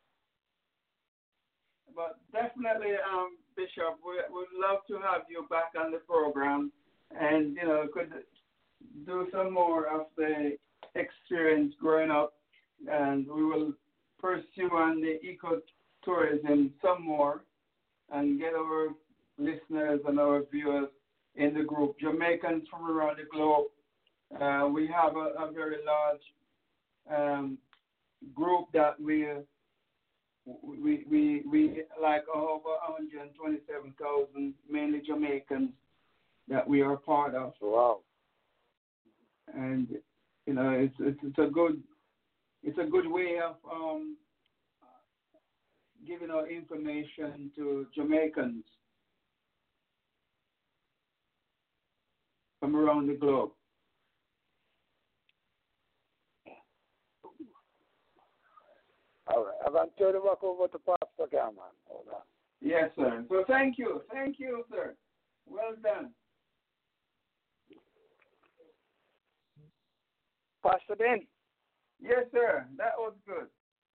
But definitely, um, Bishop, we would love to have you back on the program, and you know, could do some more of the experience growing up, and we will pursue on the ecotourism some more, and get our listeners and our viewers in the group. Jamaicans from around the globe. Uh, we have a, a very large um, group that we. We, we, we like over one hundred twenty-seven thousand, mainly Jamaicans, that we are part of. Wow. And, you know, it's, it's, it's a good, it's a good way of um, giving our information to Jamaicans from around the globe. All right. I'm going to turn it back over to Pastor Cameron. Hold on. Yes, sir. So thank you. Thank you, sir. Well done. Pastor Ben. Yes, sir. That was good.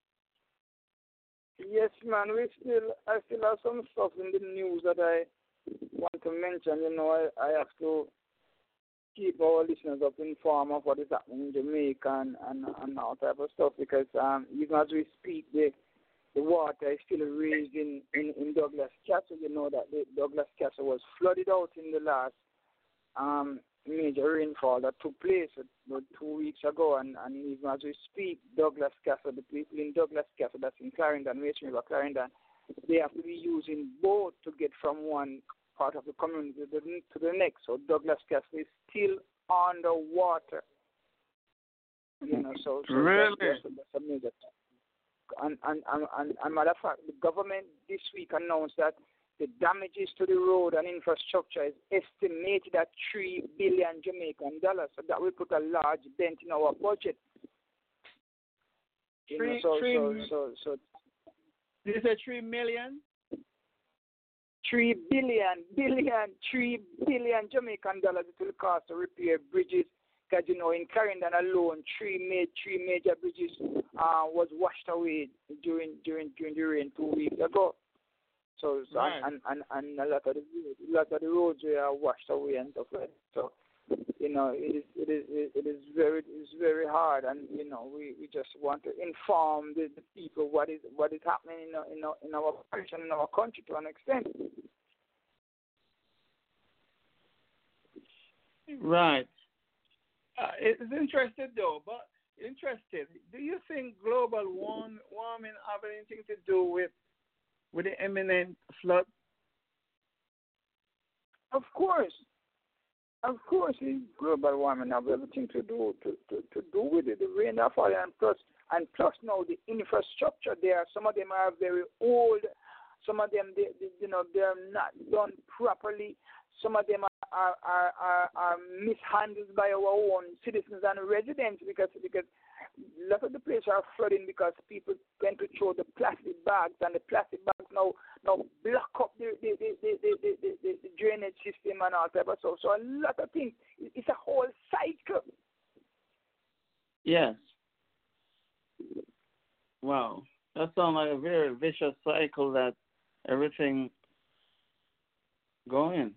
Yes, man. We still, I still have some stuff in the news that I want to mention. You know, I, I have to keep our listeners up informed of what is happening in Jamaica and, and, and all type of stuff, because um, even as we speak, the the water is still raising in, in Douglas Castle. You know that the Douglas Castle was flooded out in the last um, major rainfall that took place about two weeks ago, and, and even as we speak, Douglas Castle, the people in Douglas Castle, that's in Clarendon, West River, Clarendon, they have to be using boat to get from one part of the community to the, to the next. So Douglas Castle is still underwater. You know, so, so really? that's, that's, that's a major thing. And, and, and, and, and matter of fact, the government this week announced that the damages to the road and infrastructure is estimated at three billion Jamaican dollars. So that will put a large dent in our budget. You Three, know, so, three, so, so, so, did you say three million? Three billion, billion, three billion Jamaican dollars it will cost to repair bridges. Because, you know, in Clarendon alone, three, ma- three major bridges uh, was washed away during during during the rain two weeks ago. So, so Right. and, and, and a lot of the a lot of the roads were washed away and stuff like that. So, you know, it is it is it is very it is very hard, and you know, we, we just want to inform the, the people what is what is happening in our, in our in our parish and in our country to an extent. Right. Uh, it's interested though, but interested. Do you think global warm, warming have anything to do with with the imminent flood? Of course, of course, it's global warming have everything to do to, to, to do with it. The rain that fall, and plus and plus now the infrastructure there. Some of them are very old. Some of them, they, they, you know, they're not done properly. Some of them are, are, are, are, are mishandled by our own citizens and residents because because a lot of the places are flooding because people tend to throw the plastic bags, and the plastic bags now now block up the the, the, the, the, the, the, the drainage system and all that. So so a lot of things. It's a whole cycle. Yes. Wow. That sounds like a very vicious cycle that everything going.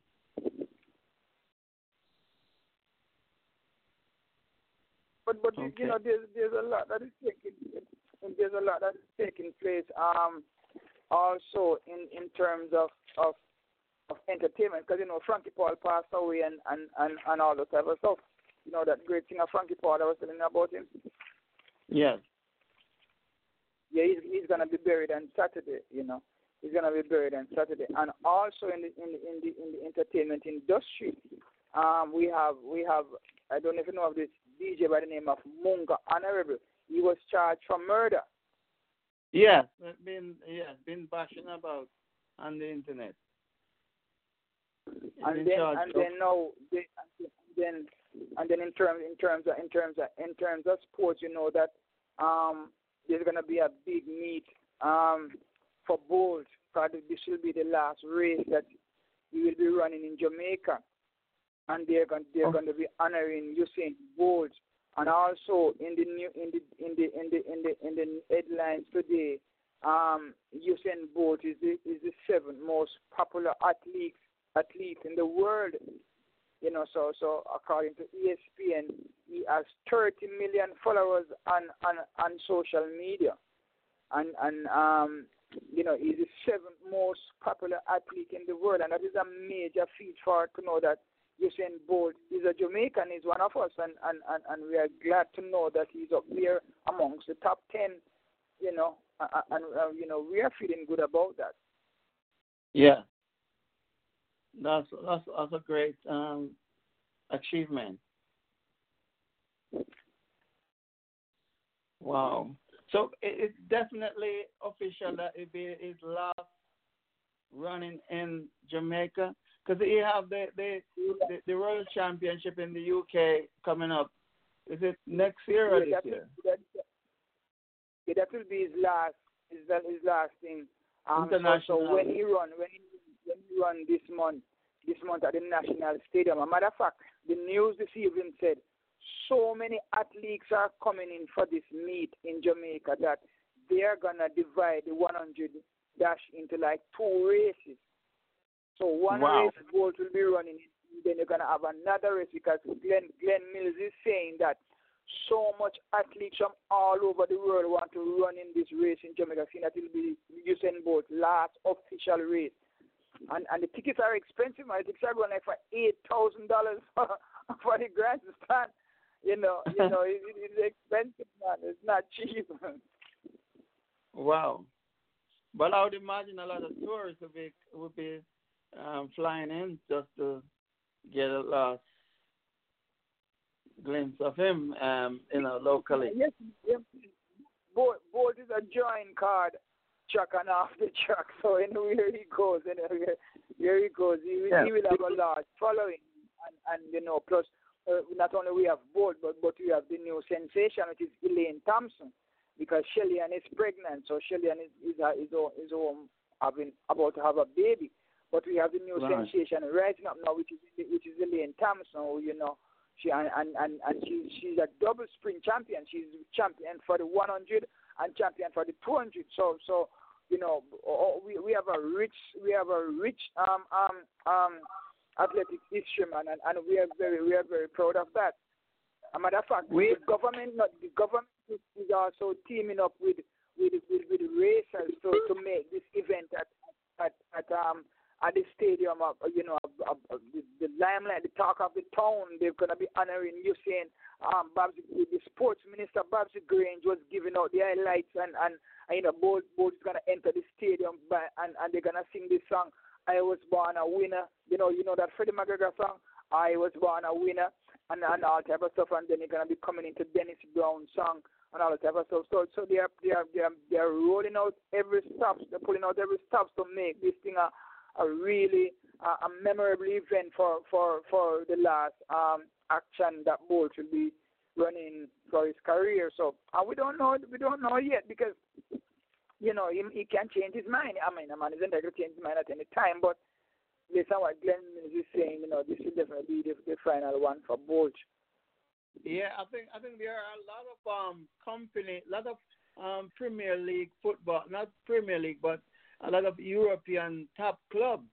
But but Okay. you know there's there's a lot that is taking there's a lot that is taking place. Um, also in, in terms of, of, of entertainment, because, you know, Frankie Paul passed away and, and, and, and all that type of stuff. You know, that great singer Frankie Paul, I was telling you about him? Yes. Yeah, he's, he's going to be buried on Saturday, you know. He's going to be buried on Saturday. And also in the, in the, in the, in the entertainment industry, um, we have, we have, I don't know if you know of this D J by the name of Munga Honorable. He was charged for murder. Yes, been yes, been bashing about on the internet. And then, and then now, they, and then, and then in terms, in terms of, in terms of, in terms of sports, you know that um, there's gonna be a big meet um, for Bolt. Probably this will be the last race that we will be running in Jamaica, and they're going, they're oh. going to be honoring Usain Bolt. And also in the new in the in the in the in the in the headlines today, um, Usain Bolt is the is the seventh most popular athlete athlete in the world. You know, so so according to E S P N, he has thirty million followers on, on, on social media, and and um, you know, he's the seventh most popular athlete in the world, and that is a major feat for to know that Usain Bolt is a Jamaican, he's one of us, and, and, and, and we are glad to know that he's up there amongst the top ten, you know, and, and uh, you know, we are feeling good about that. Yeah, that's that's, that's a great um, achievement. Wow. So it, it's definitely official that it be his last running in Jamaica. Because you have the, the the the World Championship in the U K coming up. Is it next year or yeah, this year? That, yeah, that will be his last. His, his last thing. Um, International. So, so when he run, when he when he run this month, this month at the National Stadium. As a matter of fact, the news this evening said so many athletes are coming in for this meet in Jamaica that they are gonna divide the one hundred dash into like two races. So one wow. race Bolt will be running, then you're gonna have another race because Glenn Glenn Mills is saying that so much athletes from all over the world want to run in this race in Jamaica. Seeing that it will be Usain Bolt last official race, and and the tickets are expensive. Man. The tickets are going like for eight thousand dollars for the grandstand. You know, you know, it, it, it's expensive, man. It's not cheap. Wow. But I would imagine a lot of tourists would be would be um, flying in just to get a last glimpse of him, um, you know, locally. Yes, yes. Bolt, Bolt is a joint card track and off the track, so anywhere he goes, anywhere where he goes, he, yeah. he will have a large following, and, and you know, plus uh, not only we have Bolt, but but we have the new sensation, which is Elaine Thompson. Because Shelly-Ann is pregnant, so Shelly-Ann is is, uh, is, is home having about to have a baby. But we have the new right. sensation rising up now, which is which is Elaine Thompson. Who, you know, she and and and, and she she's a double sprint champion. She's champion for the one hundred and champion for the two hundred. So so you know we we have a rich we have a rich um um um athletic history, man, and, and we are very we are very proud of that. As a matter of fact, we, the government not the government is also teaming up with with with, with racers to, to make this event at at, at um at the stadium of you know of, of, of the, the limelight, the talk of the town. They're gonna be honoring Usain. Um, Babs, the sports minister Babs Grange was giving out the highlights, and and, and you know both both is gonna enter the stadium by, and and they're gonna sing this song. I was born a winner. You know you know that Freddie McGregor song. I was born a winner. And, and all type of stuff, and then you're gonna be coming into Dennis Brown's song and all that type of stuff. So, so they are they are they are they are rolling out every stops. They're pulling out every stops to make this thing a a really uh, a memorable event for, for, for the last um action that Bolt will be running for his career. So, and we don't know we don't know yet because you know he, he can change his mind. I mean, a man isn't going to change his mind at any time, but. Based on what Glenn is saying, you know, this will definitely be the, the final one for Bolt. Yeah, I think I think there are a lot of um company, a lot of um Premier League football, not Premier League, but a lot of European top clubs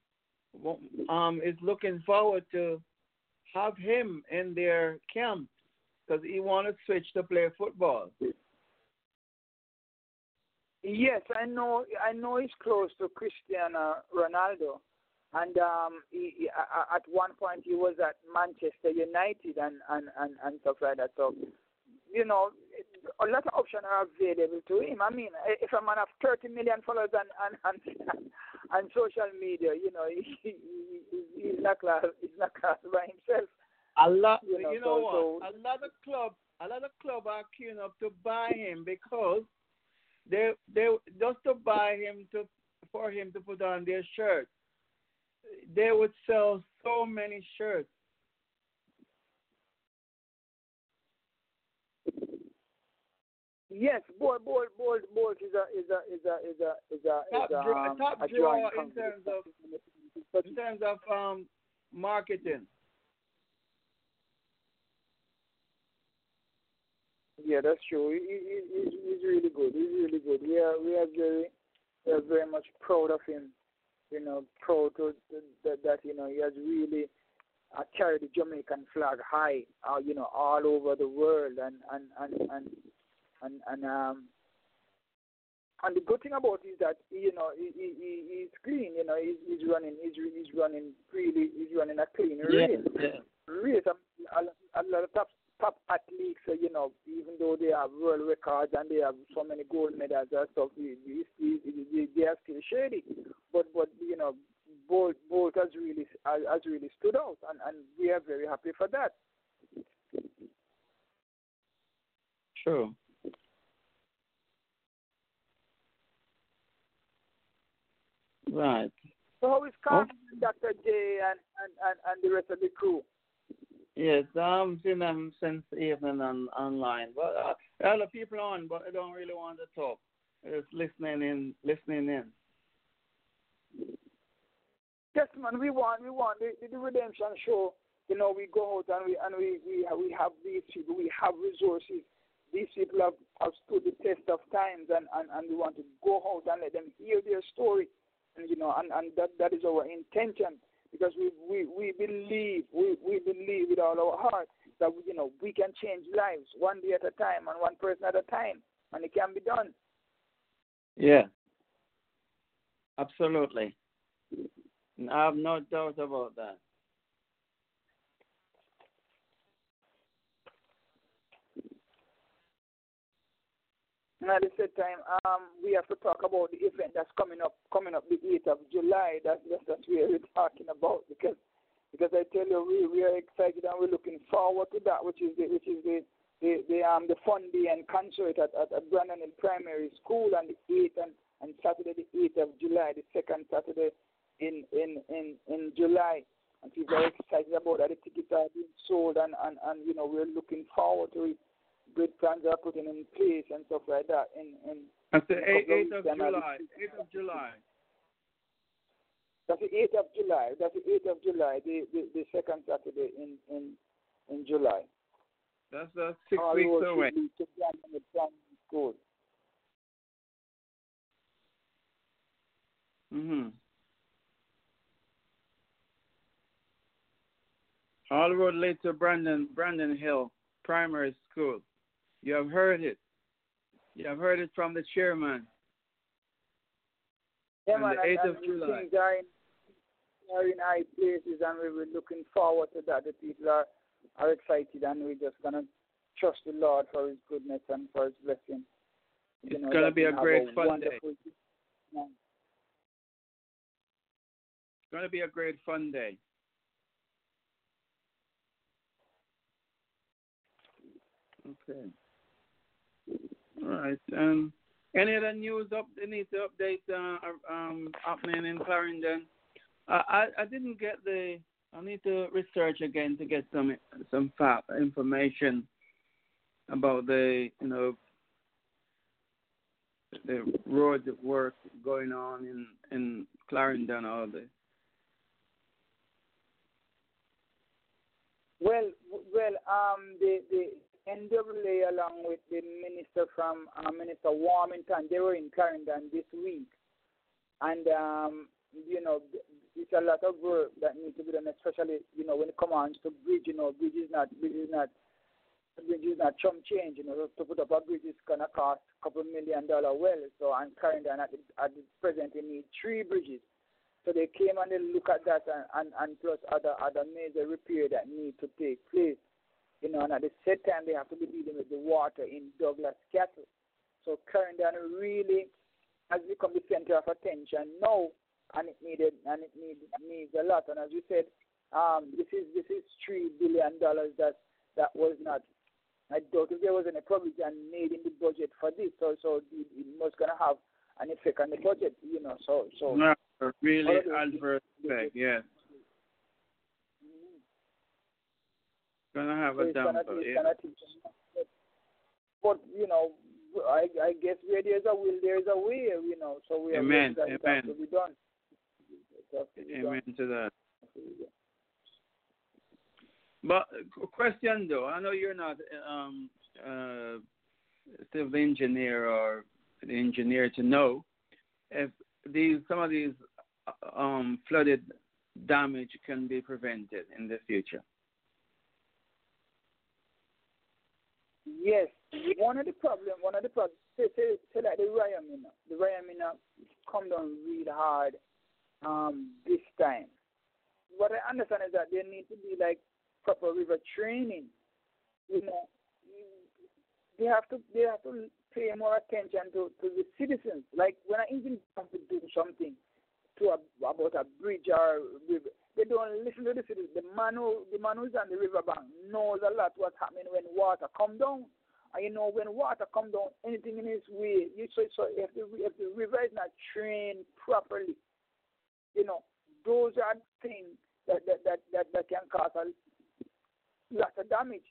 um is looking forward to have him in their camp because he want to switch to play football. Yes, I know. I know he's close to Cristiano Ronaldo, and um, he, he, a- at one point he was at Manchester United and, and, and, and stuff like that. So, you know, a lot of options are available to him. I mean, if a man have thirty million followers on on, on, on social media, you know, he, he, he, he's not class. He's not class by himself. A lot, You know, you know so, what? so A lot of club, a lot of club are queuing up to buy him because they they just to buy him to for him to put on their shirt. They would sell so many shirts. yes, Bolt, Bolt, Bolt, Bolt is a is a is a is a is a Top is a, draw, um, top a draw drawing in company. terms of in terms of um marketing. Yeah, that's true. He, he, he's, he's really good. He's really good. We are we are very we are very much proud of him. You know, proud to, that that you know he has really uh, carried the Jamaican flag high. Uh, you know, all over the world, and and and and and, and um. And the good thing about it is that you know he, he, he he's clean. You know he's, he's running he's he's running really he's running a clean race. Yeah, Race a, a, a lot of top top athletes. uh, You know even though they have world records and they have so many gold medals and stuff, he, he, he, he, they are still shady. But but you know Bolt Bolt has really has, has really stood out, and, and we are very happy for that. true. Right. So how is Carmen, Doctor J, and, and, and, and the rest of the crew? Yes, I'm seeing them since evening on online. But uh, there are other people on, but I don't really want to talk. Just listening in, listening in. Yes, man, we want we want the, the, the redemption show. You know, we go out and we and we, we we have these people, we have resources. These people have, have stood the test of times, and, and, and we want to go out and let them hear their story. And you know, and, and that, that is our intention, because we, we, we believe we, we believe with all our heart that you know we can change lives one day at a time and one person at a time, and it can be done. Yeah. Absolutely. I have no doubt about that. And at the same time, um, we have to talk about the event that's coming up, coming up the eighth of July. That's that's, that's what we're talking about, because because I tell you, we we are excited and we're looking forward to that, which is the which is the the, the um the fun day and concert at, at, at Brandon Hill Primary School on the eighth and, and Saturday the eighth of July, the second Saturday in in in, in July. And people are excited about that. The tickets are being sold, and, and, and you know we're looking forward to it. Good plans are putting in place and stuff like that. In, in That's the in eighth of July. eighth of July. That's the eighth of July. That's the eighth of July. The, the the second Saturday in in in July. That's uh, six All weeks roads away. should lead to Brandon Hill Primary School. Mhm. All road lead to Brandon Brandon Hill Primary School. You have heard it. You have heard it from the chairman. Yeah, On man, the eighth and, of and July. things are in, are in high places, and we were looking forward to that. The people are, are excited, and we're just gonna trust the Lord for His goodness and for His blessing. You It's know, gonna that be we a have great a fun day. wonderful day. It's gonna be a great fun day. Okay. All right. Um, any other news up? They need to update uh, um happening in Clarendon. I, I I didn't get the. I need to research again to get some some fact information about the you know the road work going on in in Clarendon. All the Well, well, um, the the N double A along with the minister from uh, Minister Warmington, they were in Clarendon this week, and um, you know, it's a lot of work that needs to be done, especially you know when it comes on to bridge. You know, bridge is not bridge is not bridge is not chump change. You know, to put up a bridge is gonna cost a couple million dollar well. So and currently, and at the, at the present, they need three bridges. So they came and they look at that and, and, and plus other other major repair that need to take place. You know, and at the same time, they have to be dealing with the water in Douglas Castle. So Clarendon really has become the center of attention now, and it needed and it needs needs a lot. And as you said, um, this is this is three billion dollars that that was not. I doubt if there was any provision made in the budget for this, so so it, it was gonna have an effect on the budget. You know, so so no, really adverse effect. Yes, gonna have so a damper. Yeah. But you know. I, I guess where there's a will, there's a way, you know. So we have Amen. that Amen. to be done. To be Amen done. to that. But question though, I know you're not um uh civil engineer or the engineer to know if these some of these um flooded damage can be prevented in the future. Yes, one of the problem, one of the problems, say, say, say like the Ryamina, the Ryamina come down real hard um, this time. What I understand is that there needs to be like proper river training. You know, they have to they have to pay more attention to, to the citizens. Like when an engineer comes to do something to a, about a bridge or river, they don't listen to the citizens. The man who the man who's on the riverbank knows a lot what's happening when water come down. And you know when water come down, anything in its way, you so so if the if the river is not trained properly, you know, those are things that that that, that, that can cause a lot of damage.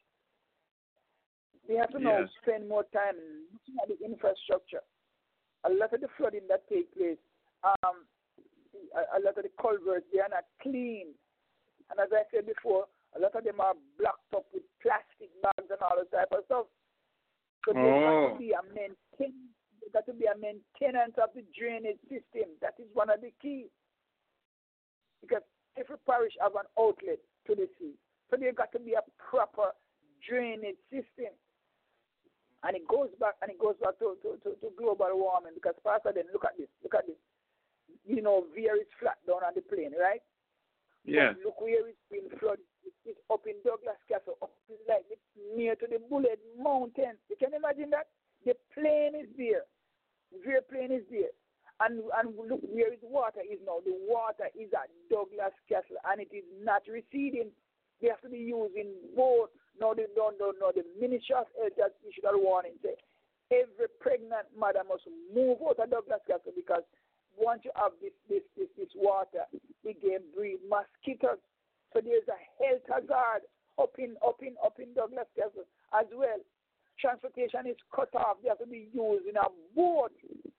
They have to now yes. spend more time looking at the infrastructure. A lot of the flooding that takes place, um, a, a lot of the culverts, they are not clean. And as I said before, a lot of them are blocked up with plastic bags and all that type of stuff. So there oh. got to be a maintain, there got to be a maintenance of the drainage system. That is one of the keys. Because every parish have an outlet to the sea. So there got to be a proper drainage system. And it goes back and it goes back to, to, to, to global warming because Pastor then look at this, look at this. You know, Veer is flat down on the plain, right? Yeah. But look where it's been flooded. It's up in Douglas Castle, up like near to the Bullet Mountain. You can imagine that? The plain is there. Veer plain is there. And and look where the water is now. The water is at Douglas Castle and it is not receding. They have to be using both. No, they don't, no, no. The Ministry of Health has issued a warning. Say every pregnant mother must move out of Douglas Castle because once you have this, this, this, this water, it can breed mosquitoes. So there's a health hazard up in, up in, up in Douglas Castle as well. Transportation is cut off. They have to be used in a boat.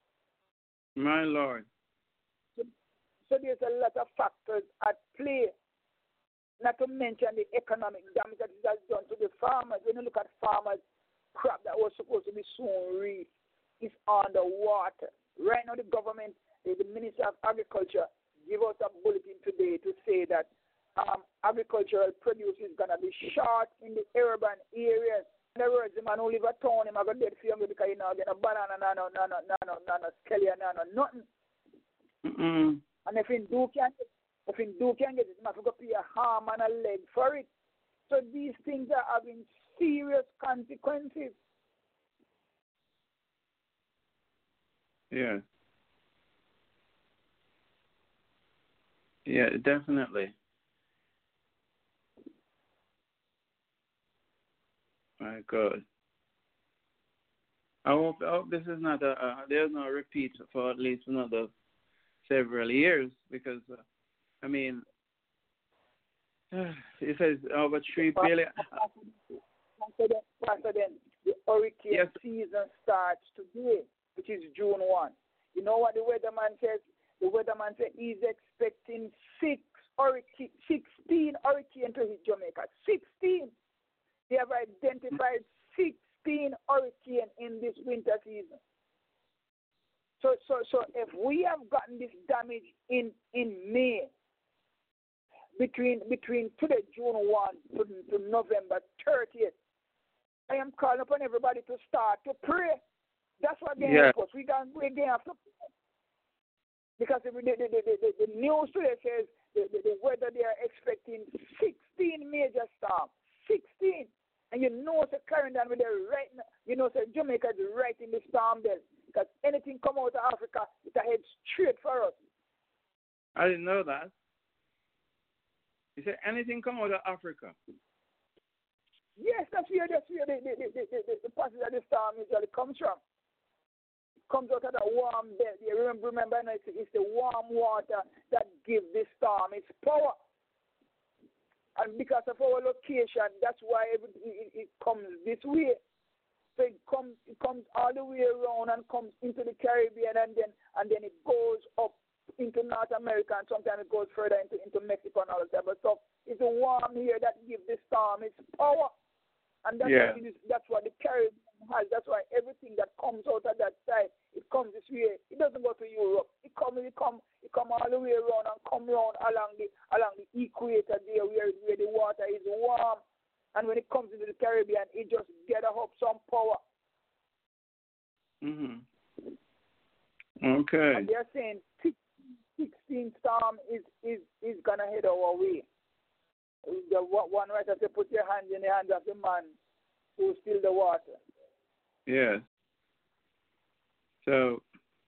My Lord. So, so there's a lot of factors at play. Not to mention the economic damage that it has done to the farmers. When you look at farmers, crop that was supposed to be soon reaped is underwater. Right now, the government, the, the Minister of Agriculture, give us a bulletin today to say that um, agricultural produce is going to be short in the urban areas. In other words, the man who live at town, he's going to dead for you because you know, get a banana, no, no, no, no, no, no, no, no, skelly, no, no, nothing. Mm-mm. And if in do can if in do can get it, you have to go pay a arm and a leg for it. So these things are having serious consequences. Yeah. Yeah, definitely. My God. I hope, I hope this is not a, uh, there's no repeat for at least another several years because, uh, I mean, uh, it says over three billion. Pastor, Pastor, then the hurricane Yes. season starts today, which is June first. You know what the weatherman says? The weatherman says he's expecting six hurricane, sixteen hurricanes to hit Jamaica. sixteen. They have identified sixteen hurricanes in this winter season. So, so, so if we have gotten this damage in, in May, between between today June first to, to November thirtieth, I am calling upon everybody to start to pray. That's what they Yeah. help us. We can we again have to, because the, the, the, the, the, the news today says the, the, the weather they are expecting sixteen major storms. sixteen. And you know the Clarendon with the right now, you know the Jamaica is right in the storm belt. Because anything come out of Africa, it heads straight for us. I didn't know that. You said anything come out of Africa? Yes, that's where, that's where the, the, the, the, the, the passage of the storm usually comes from. It comes out of the warm bed. You remember, remember it's, it's the warm water that gives the storm its power. And because of our location, that's why it, it, it comes this way. So it comes, it comes all the way around and comes into the Caribbean, and then and then it goes up into North America, and sometimes it goes further into, into Mexico and all that type of stuff. It's the warm here that gives the storm its power. And that's, Yeah. what it is, that's what the Caribbean has. That's why everything that comes out of that side, it comes this way. It doesn't go to Europe. It comes, it come, it come all the way around and come around along the along the equator there, where where the water is warm. And when it comes into the Caribbean, it just gather up some power. Mhm. Okay. And they're saying sixteen storm is is is gonna head our way. The one writer said, "Put your hand in the hands of the man who still the water." Yes. So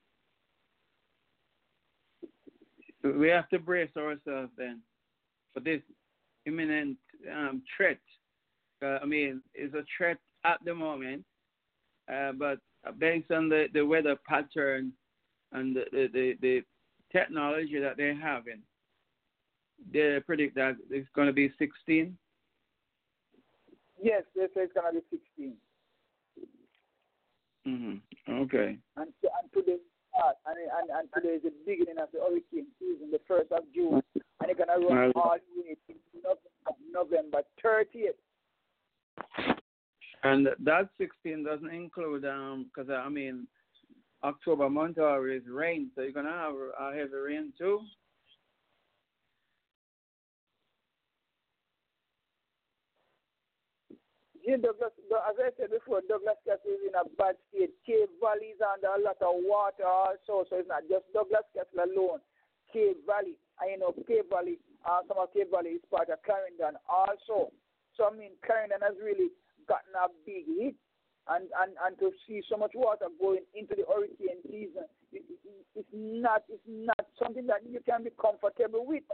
we have to brace ourselves then for this imminent um, threat. Uh, I mean, it's a threat at the moment, uh, but based on the, the weather pattern and the, the, the, the technology that they're having, they predict that it's going to be sixteen. Yes, they say it's going to be sixteen. Mm-hmm. Okay. And, and today, uh, and, and, and today is the beginning of the hurricane season, the first of June, and it's going to run Right. all the way to November thirtieth. And that sixteen doesn't include, um, because I mean, October month always rain, so you're going to have a heavy rain too? Yeah, Douglas, as I said before, Douglas Castle is in a bad state. Cave Valley is under a lot of water also, so it's not just Douglas Castle alone. Cave Valley, I you know Cave Valley, uh, some of Cave Valley is part of Clarendon also. So I mean, Clarendon has really gotten a big hit, and, and, and to see so much water going into the hurricane season, it, it, it's not it's not something that you can be comfortable with.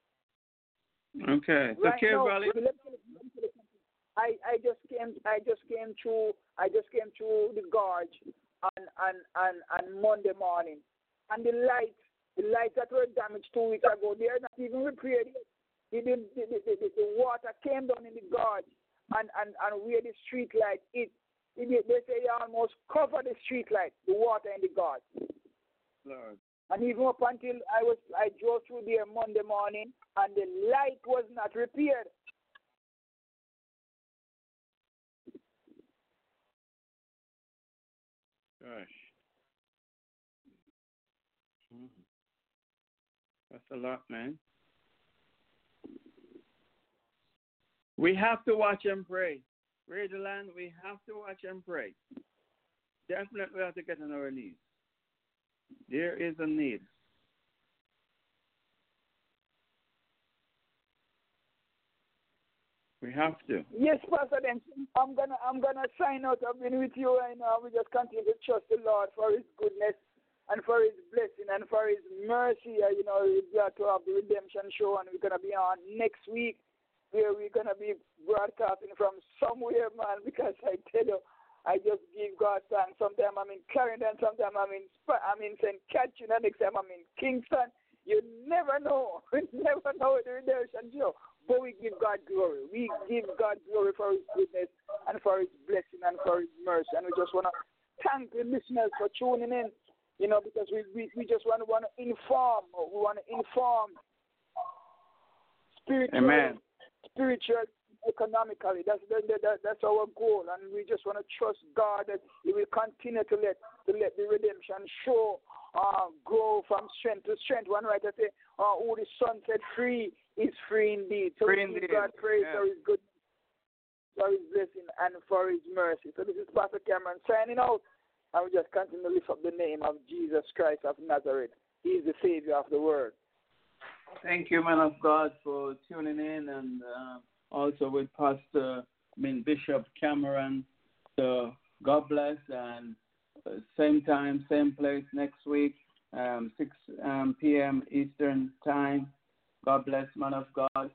Okay. So right Cave now, Valley. I, I just came I just came through I just came through the gorge on on, on, on Monday morning, and the lights the lights that were damaged two weeks ago, they are not even repaired yet. The, the, the, the, the water came down in the gorge, and, and, and where the street light is, it, they say they almost cover the street light, the water in the gorge. Lord. And even up until I was I drove through there Monday morning, and the light was not repaired. Gosh. Mm-hmm. That's a lot, man. We have to watch and pray. Radio Land, we have to watch and pray. Definitely have to get on our knees. There is a need. We have to. Yes, Pastor. Then I'm gonna I'm gonna sign out. I've been with you right now. We just continue to trust the Lord for His goodness and for His blessing and for His mercy. Uh, you know, we're glad to have the Redemption Show, and we're gonna be on next week, where we're gonna be broadcasting from somewhere, man. Because I tell you, I just give God thanks. Sometimes I'm in Clarendon, sometimes I'm in I'm in Saint Catherine, and next time I'm in Kingston. You never know. You never know the Redemption Show. But we give God glory. We give God glory for His goodness and for His blessing and for His mercy. And we just want to thank the listeners for tuning in, you know, because we, we, we just want to want to inform. We want to inform spiritually, Amen. spiritual, economically. That's that, that, that's our goal. And we just want to trust God that He will continue to let to let the Redemption Show uh, grow from strength to strength. One writer say, uh, "Who the Son set free is free indeed." So Free we give indeed. God praise Yeah. for His goodness. for his blessing, and for his mercy. So this is Pastor Cameron signing out, and we just continue to lift up the name of Jesus Christ of Nazareth. He is the Savior of the world. Thank you, man of God, for tuning in, and uh, also with Pastor, I mean Bishop Cameron. So God bless, and uh, same time, same place next week, um, six um, p.m. Eastern time. God bless, man of God.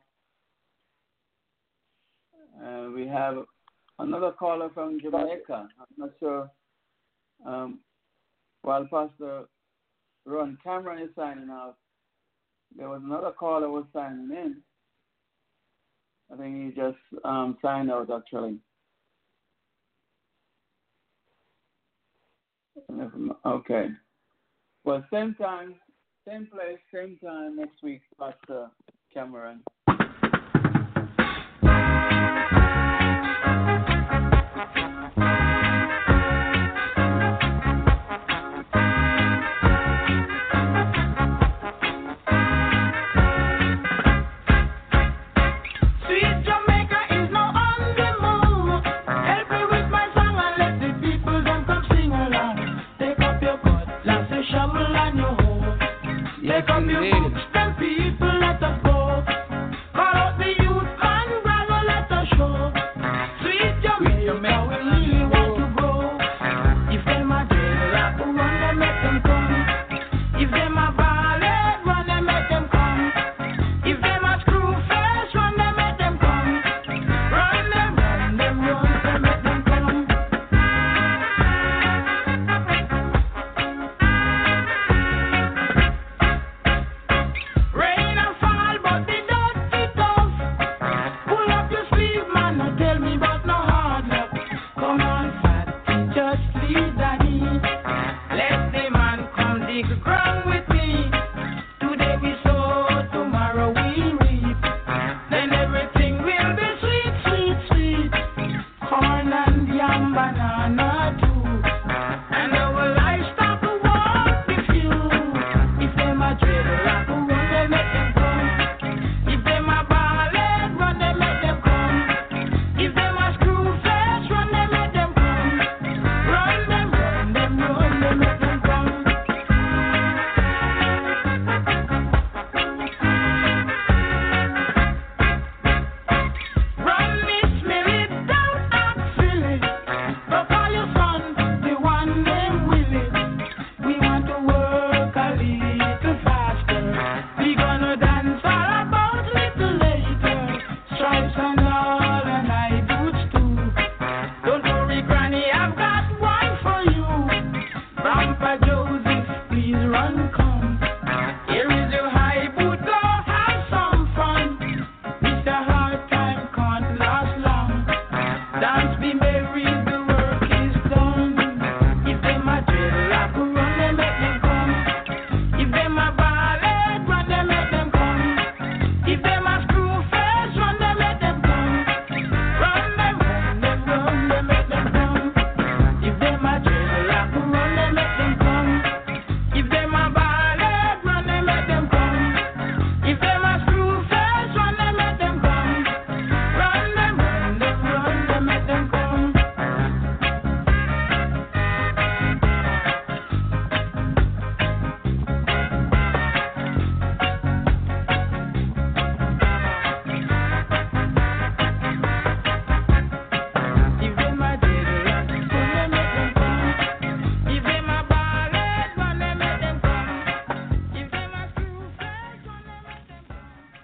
Uh, we have another caller from Jamaica. I'm not sure. Um, while Pastor Ron Cameron is signing out, there was another caller who was signing in. I think he just um, signed out, actually. Okay. Well, same time, same place, same time next week, Pastor Cameron. Take up your books and people let us go. Call out the youth and brother let us show. Sweet Jamaica, we really want to grow. If them a jail rap, run them, make them come. If them a ballet, run them, make them come. If them a screw face, run them, make them come. Run them, run them, run them, make them come. Rain and fall, but they don't fit off. Pull up your sleeve, man, and tell me about no hard luck. Come on, fat, just leave daddy. Let the man come dig ground with me. Today we sow, tomorrow we reap. Then everything will be sweet, sweet, sweet. Corn and yam, banana too. And our livestock will walk with you. If them a dread rock, run them, make them come. If them a ballet, run them, make them come. If them a screw face, run them, make them come. Run them, run them, run them, make them come. Run Miss Millie down and fill it. Go call your son, the one named Willie. We want to work a little faster. We gonna dance all about little later. Stripes and all and high boots too. Don't worry, Granny, I've got one for you. Grandpa Joseph, please run, come. Here is your high boot, go have some fun. Mister Hard Time can't last long. Dance be merry, the work is done. If them a dread rock, run them, make them come. If them a ballet, run them, make them come. If them a screw face, run them, make them come. Run them, run them, run them, make them come. If them a dread rock, run them, make them come. If them a ballet, run them, make them come. If them a screw face, run them, make them come. Run them, run them, run them, make them come. If them a dread rock, run them, make them come. If them a ballet, run them, make them come. If them a screw face, run them, make them come.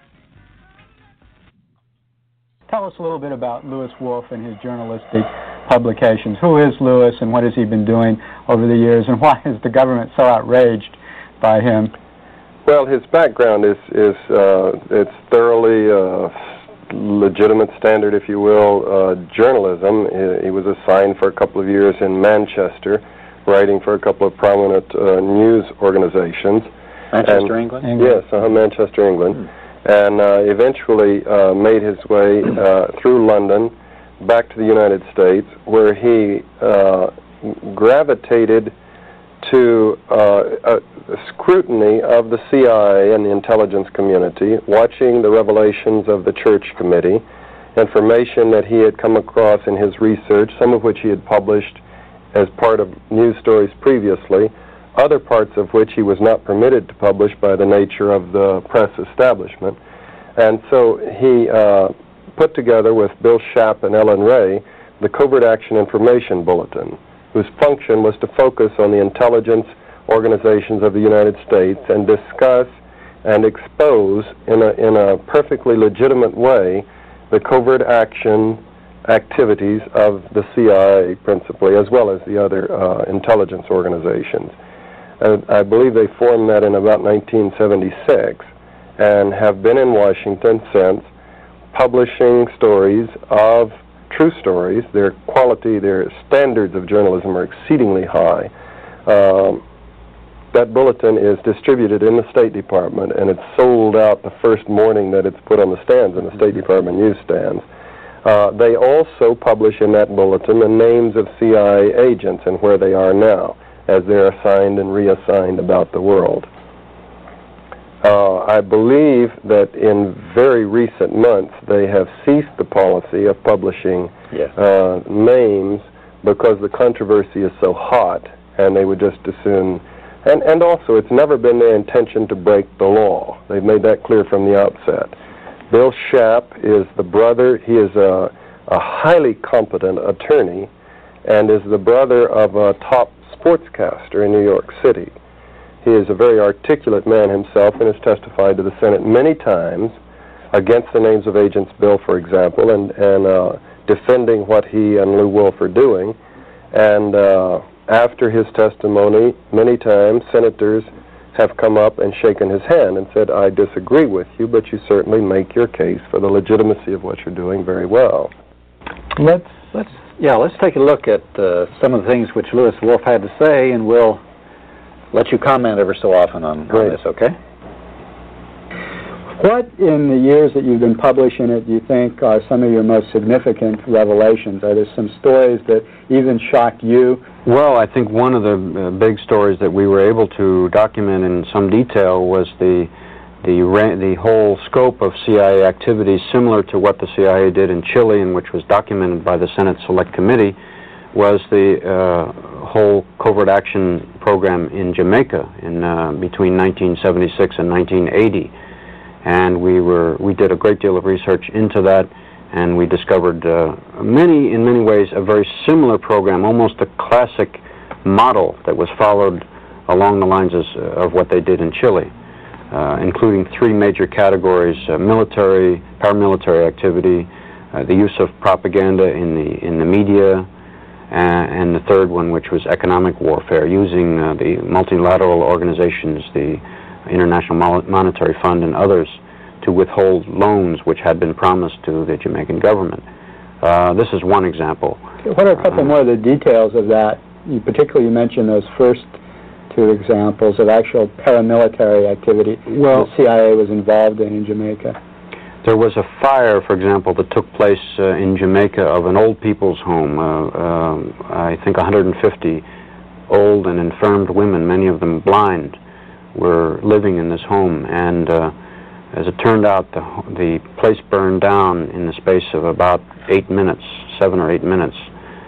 Tell us a little bit about Lewis Wolf and his journalistic publications. Who is Lewis, and what has he been doing over the years, and why is the government so outraged by him? Well, his background is is uh, it's thoroughly uh, legitimate, standard, if you will, uh, journalism. He, he was assigned for a couple of years in Manchester, writing for a couple of prominent uh, news organizations. Manchester, And- England? Yes, uh, Manchester, England, and uh, eventually uh, made his way uh, through London back to the United States, where he uh, gravitated to uh, a scrutiny of the C I A and the intelligence community, watching the revelations of the Church Committee, information that he had come across in his research, some of which he had published as part of news stories previously, other parts of which he was not permitted to publish by the nature of the press establishment. And so he uh, put together with Bill Schaap and Ellen Ray the Covert Action Information Bulletin, whose function was to focus on the intelligence organizations of the United States and discuss and expose in a, in a perfectly legitimate way the covert action activities of the C I A principally, as well as the other uh, intelligence organizations. Uh, I believe they formed that in about nineteen seventy-six and have been in Washington since, publishing stories of true stories. Their quality, their standards of journalism are exceedingly high. Um, that bulletin is distributed in the State Department, and it's sold out the first morning that it's put on the stands in the State Department newsstands. Uh, they also publish in that bulletin the names of C I A agents and where they are now, as they're assigned and reassigned about the world. Uh, I believe that in very recent months they have ceased the policy of publishing yes. uh, names because the controversy is so hot, and they would just as soon. And, and also, it's never been their intention to break the law. They've made that clear from the outset. Bill Schaap is the brother. He is a, a highly competent attorney and is the brother of a top sportscaster in New York City. He is a very articulate man himself and has testified to the Senate many times against the names of Agents Bill, for example, and, and uh, defending what he and Lew Wolff are doing. And uh, after his testimony, many times senators have come up and shaken his hand and said, I disagree with you, but you certainly make your case for the legitimacy of what you're doing very well. Let's, let's, yeah, let's take a look at uh, some of the things which Lewis Wolff had to say, and we'll let you comment ever so often on, on this, okay? What, in the years that you've been publishing it, do you think are some of your most significant revelations? Are there some stories that even shocked you? Well, I think one of the uh, big stories that we were able to document in some detail was the the ra the whole scope of C I A activities, similar to what the C I A did in Chile, and which was documented by the Senate Select Committee, was the uh, whole covert action program in Jamaica in uh, between nineteen seventy-six and nineteen eighty. And we were we did a great deal of research into that, and we discovered uh, many, in many ways, a very similar program, almost a classic model that was followed along the lines of, of what they did in Chile, uh, including three major categories: uh, military, paramilitary activity, uh, the use of propaganda in the in the media, and the third one, which was economic warfare, using uh, the multilateral organizations, the International Monetary Fund and others, to withhold loans which had been promised to the Jamaican government. Uh, this is one example. What are a couple uh, more of the details of that? You particularly, you mentioned those first two examples of actual paramilitary activity well, the C I A was involved in in Jamaica. There was a fire, for example, that took place uh, in Jamaica of an old people's home. Uh, uh, I think one hundred fifty old and infirmed women, many of them blind, were living in this home. And uh, as it turned out, the, the place burned down in the space of about eight minutes, seven or eight minutes.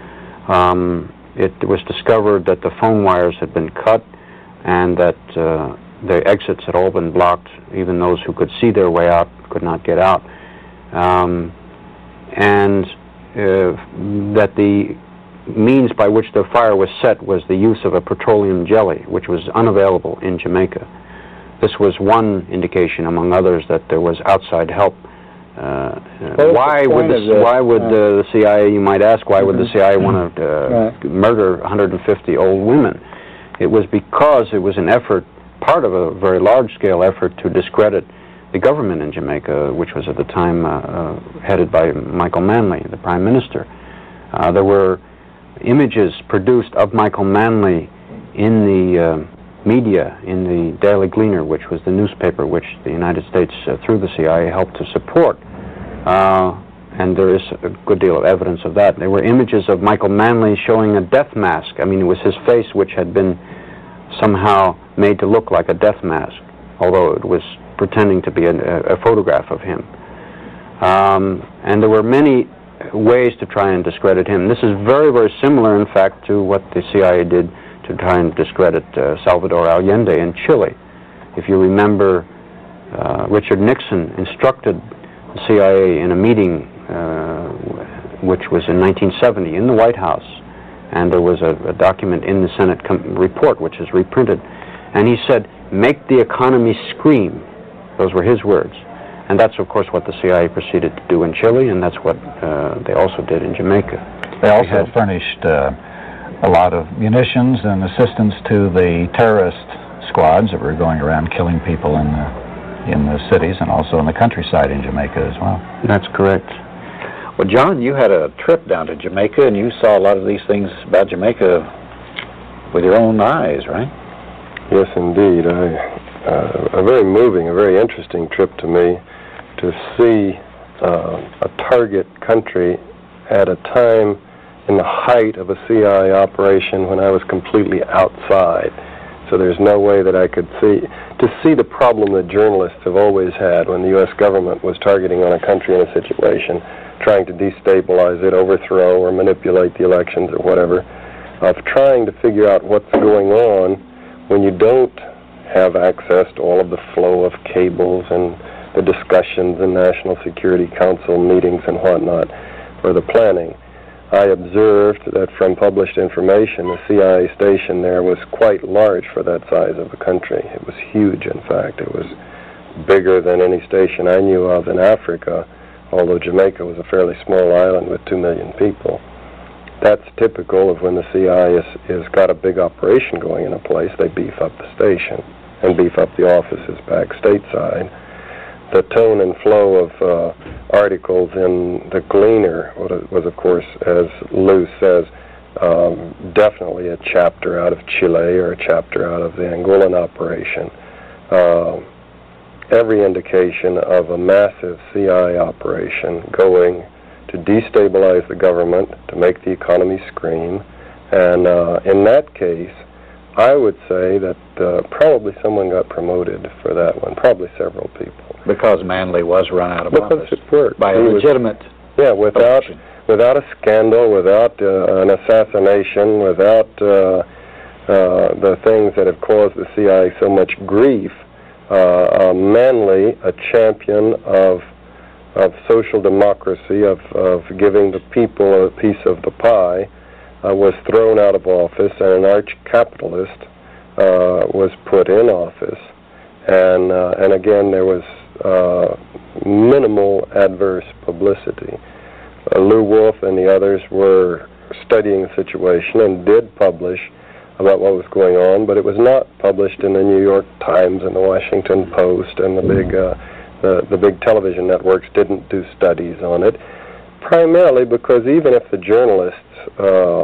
Um, it was discovered that the phone wires had been cut and that uh, the exits had all been blocked. Even those who could see their way out could not get out. Um, and uh, that the means by which the fire was set was the use of a petroleum jelly, which was unavailable in Jamaica. This was one indication, among others, that there was outside help. Uh, why would the, why would uh, the C I A, you might ask, why would the C I A want to uh, right. murder one hundred fifty old women? It was because it was an effort, part of a very large-scale effort to discredit the government in Jamaica, which was at the time uh, uh, headed by Michael Manley, the Prime Minister. Uh, there were images produced of Michael Manley in the uh, media, in the Daily Gleaner, which was the newspaper which the United States, uh, through the C I A, helped to support. Uh, and there is a good deal of evidence of that. There were images of Michael Manley showing a death mask. I mean, it was his face which had been somehow made to look like a death mask, although it was pretending to be a, a photograph of him. Um, and there were many ways to try and discredit him. This is very, very similar, in fact, to what the C I A did to try and discredit uh, Salvador Allende in Chile. If you remember, uh, Richard Nixon instructed the C I A in a meeting uh, which was in nineteen seventy in the White House, and there was a, a document in the Senate com report which is reprinted, and he said, "Make the economy scream." Those were his words. And that's, of course, what the C I A proceeded to do in Chile, and that's what uh, they also did in Jamaica. They also had furnished uh, a lot of munitions and assistance to the terrorist squads that were going around killing people in the in the cities and also in the countryside in Jamaica as well. That's correct. Well, John, you had a trip down to Jamaica, and you saw a lot of these things about Jamaica with your own eyes, right? Yes, indeed. I, uh, a very moving, a very interesting trip to me to see uh, a target country at a time in the height of a C I A operation when I was completely outside. So there's no way that I could see, to see the problem that journalists have always had when the U S government was targeting on a country in a situation, trying to destabilize it, overthrow, or manipulate the elections or whatever, of trying to figure out what's going on when you don't have access to all of the flow of cables and the discussions in National Security Council meetings and whatnot for the planning. I observed that from published information, the C I A station there was quite large for that size of a country. It was huge, in fact. It was bigger than any station I knew of in Africa, although Jamaica was a fairly small island with two million people. That's typical of when the C I A is, is got a big operation going in a place, they beef up the station and beef up the offices back stateside. The tone and flow of uh, articles in the Gleaner was, of course, as Lou says, um, definitely a chapter out of Chile or a chapter out of the Angolan operation. Uh, every indication of a massive C I A operation going to destabilize the government, to make the economy scream, and uh, in that case, I would say that uh, probably someone got promoted for that one, probably several people. Because Manley was run out of because office. It worked. By he a legitimate was, Yeah, without, election. without a scandal, without uh, an assassination, without uh, uh, the things that have caused the C I A so much grief, uh, uh, Manley, a champion of of social democracy, of, of giving the people a piece of the pie, Uh, was thrown out of office, and an arch-capitalist uh, was put in office. And, uh, and again, there was uh, minimal adverse publicity. Uh, Lew Wolff and the others were studying the situation and did publish about what was going on, but it was not published in the New York Times and the Washington Post, and the big, uh, the, the big television networks didn't do studies on it, primarily because even if the journalists Uh,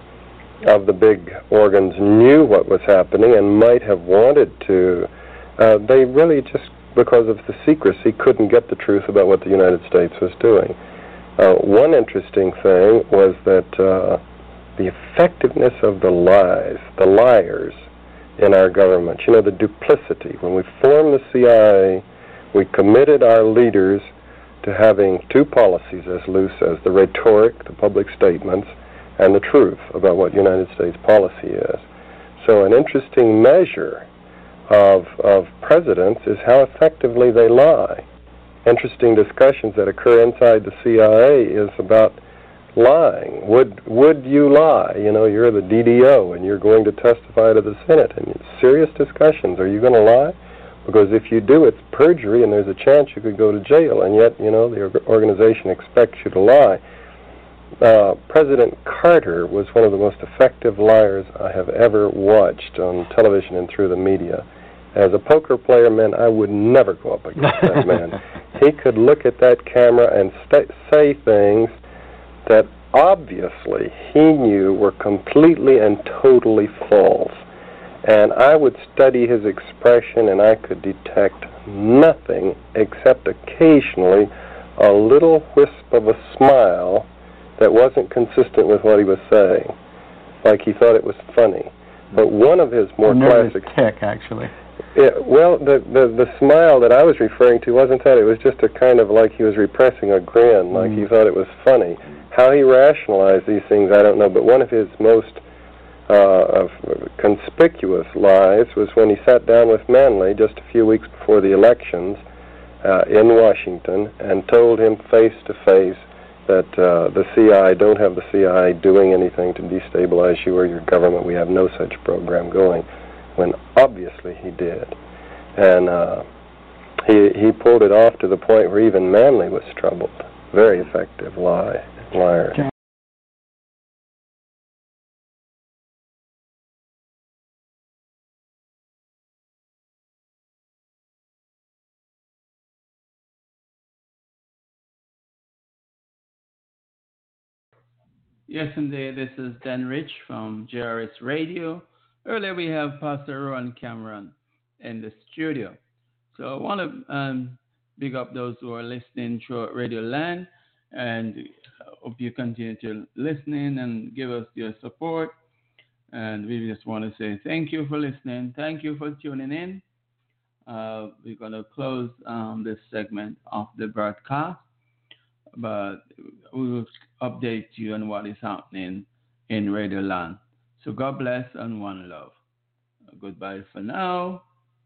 of the big organs knew what was happening and might have wanted to, uh, they really just, because of the secrecy, couldn't get the truth about what the United States was doing. Uh, one interesting thing was that uh, the effectiveness of the lies, the liars in our government, you know, the duplicity. When we formed the C I A, we committed our leaders to having two policies, as Lou says, the rhetoric, the public statements, and the truth about what United States policy is. So an interesting measure of, of presidents is how effectively they lie. Interesting discussions that occur inside the C I A is about lying. Would, would you lie? You know, you're the D D O and you're going to testify to the Senate. And serious discussions. Are you going to lie? Because if you do, it's perjury and there's a chance you could go to jail. And yet, you know, the organization expects you to lie. Uh, President Carter was one of the most effective liars I have ever watched on television and through the media. As a poker player, man, I would never go up against that man. He could look at that camera and st say things that obviously he knew were completely and totally false. And I would study his expression and I could detect nothing except occasionally a little wisp of a smile that wasn't consistent with what he was saying, like he thought it was funny. But one of his more classic tick, actually. Yeah, well, the, the the smile that I was referring to wasn't that. It was just a kind of like he was repressing a grin, like mm. he thought it was funny. How he rationalized these things, I don't know, but one of his most uh, of conspicuous lies was when he sat down with Manley just a few weeks before the elections uh, in Washington and told him face to face that uh, the C I A, don't have the C I A doing anything to destabilize you or your government. We have no such program going, when obviously he did. And uh, he he pulled it off to the point where even Manley was troubled. Very effective lie, liar. Okay. Yes, indeed. This is Dan Rich from J R S Radio. Earlier, we have Pastor Rowan Cameron in the studio. So I want to um, big up those who are listening through Radio Land, and hope you continue to listen in and give us your support. And we just want to say thank you for listening. Thank you for tuning in. Uh, we're going to close um, this segment of the broadcast, but we will update you on what is happening in Radio Land. So God bless and one love. Goodbye for now.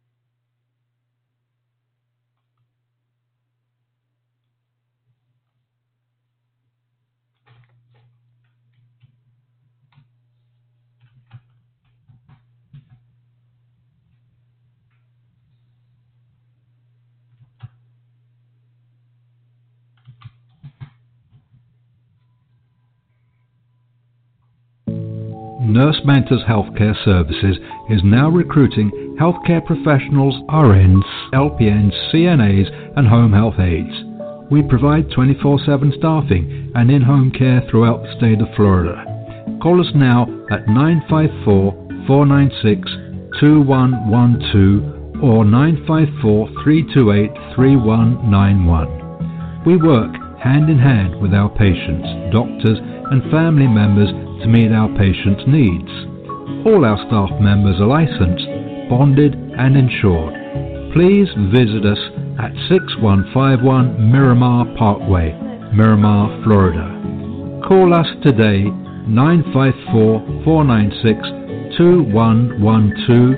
Nurse Mentors Healthcare Services is now recruiting healthcare professionals, R Ns, L P Ns, C N As and home health aides. We provide twenty-four seven staffing and in-home care throughout the state of Florida. Call us now at nine five four, four nine six, two one one two or nine five four, three two eight, three one nine one. We work hand in hand with our patients, doctors and family members to meet our patients' needs. All our staff members are licensed, bonded and insured. Please visit us at six one five one Miramar Parkway, Miramar, Florida. Call us today, nine five four, four nine six, two one one two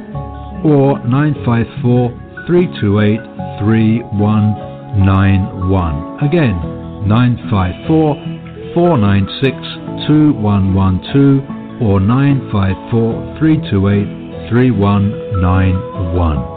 or nine five four, three two eight, three one nine one. Again, nine five four, four nine six, two one one two or nine five four, three two eight, three one nine one.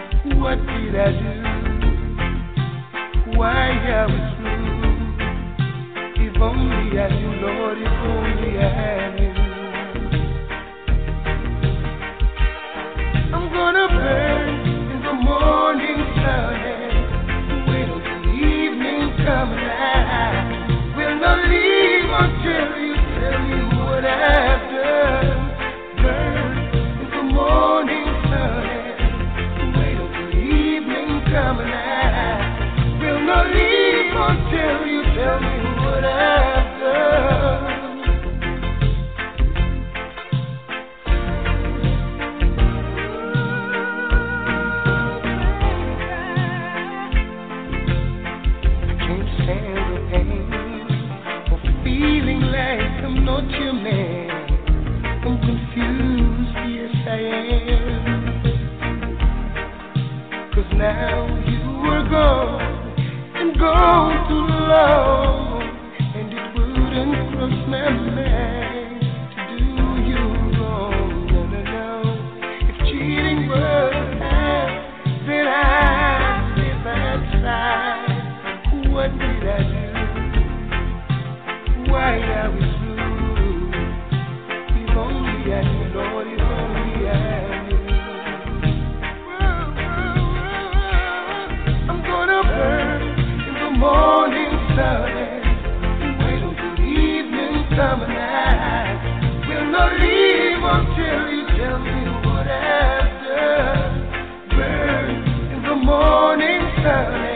Why are we through? on too long, and it wouldn't cross my mind to do you wrong. No, no, no. If cheating was hard, then I'd live outside. What did I do? Why I was through? If only I knew, Lord, if only I knew. I'm gonna burn in the morning sun and wait until evening come and I will not leave until you tell me what I've done. Burn in the morning sun.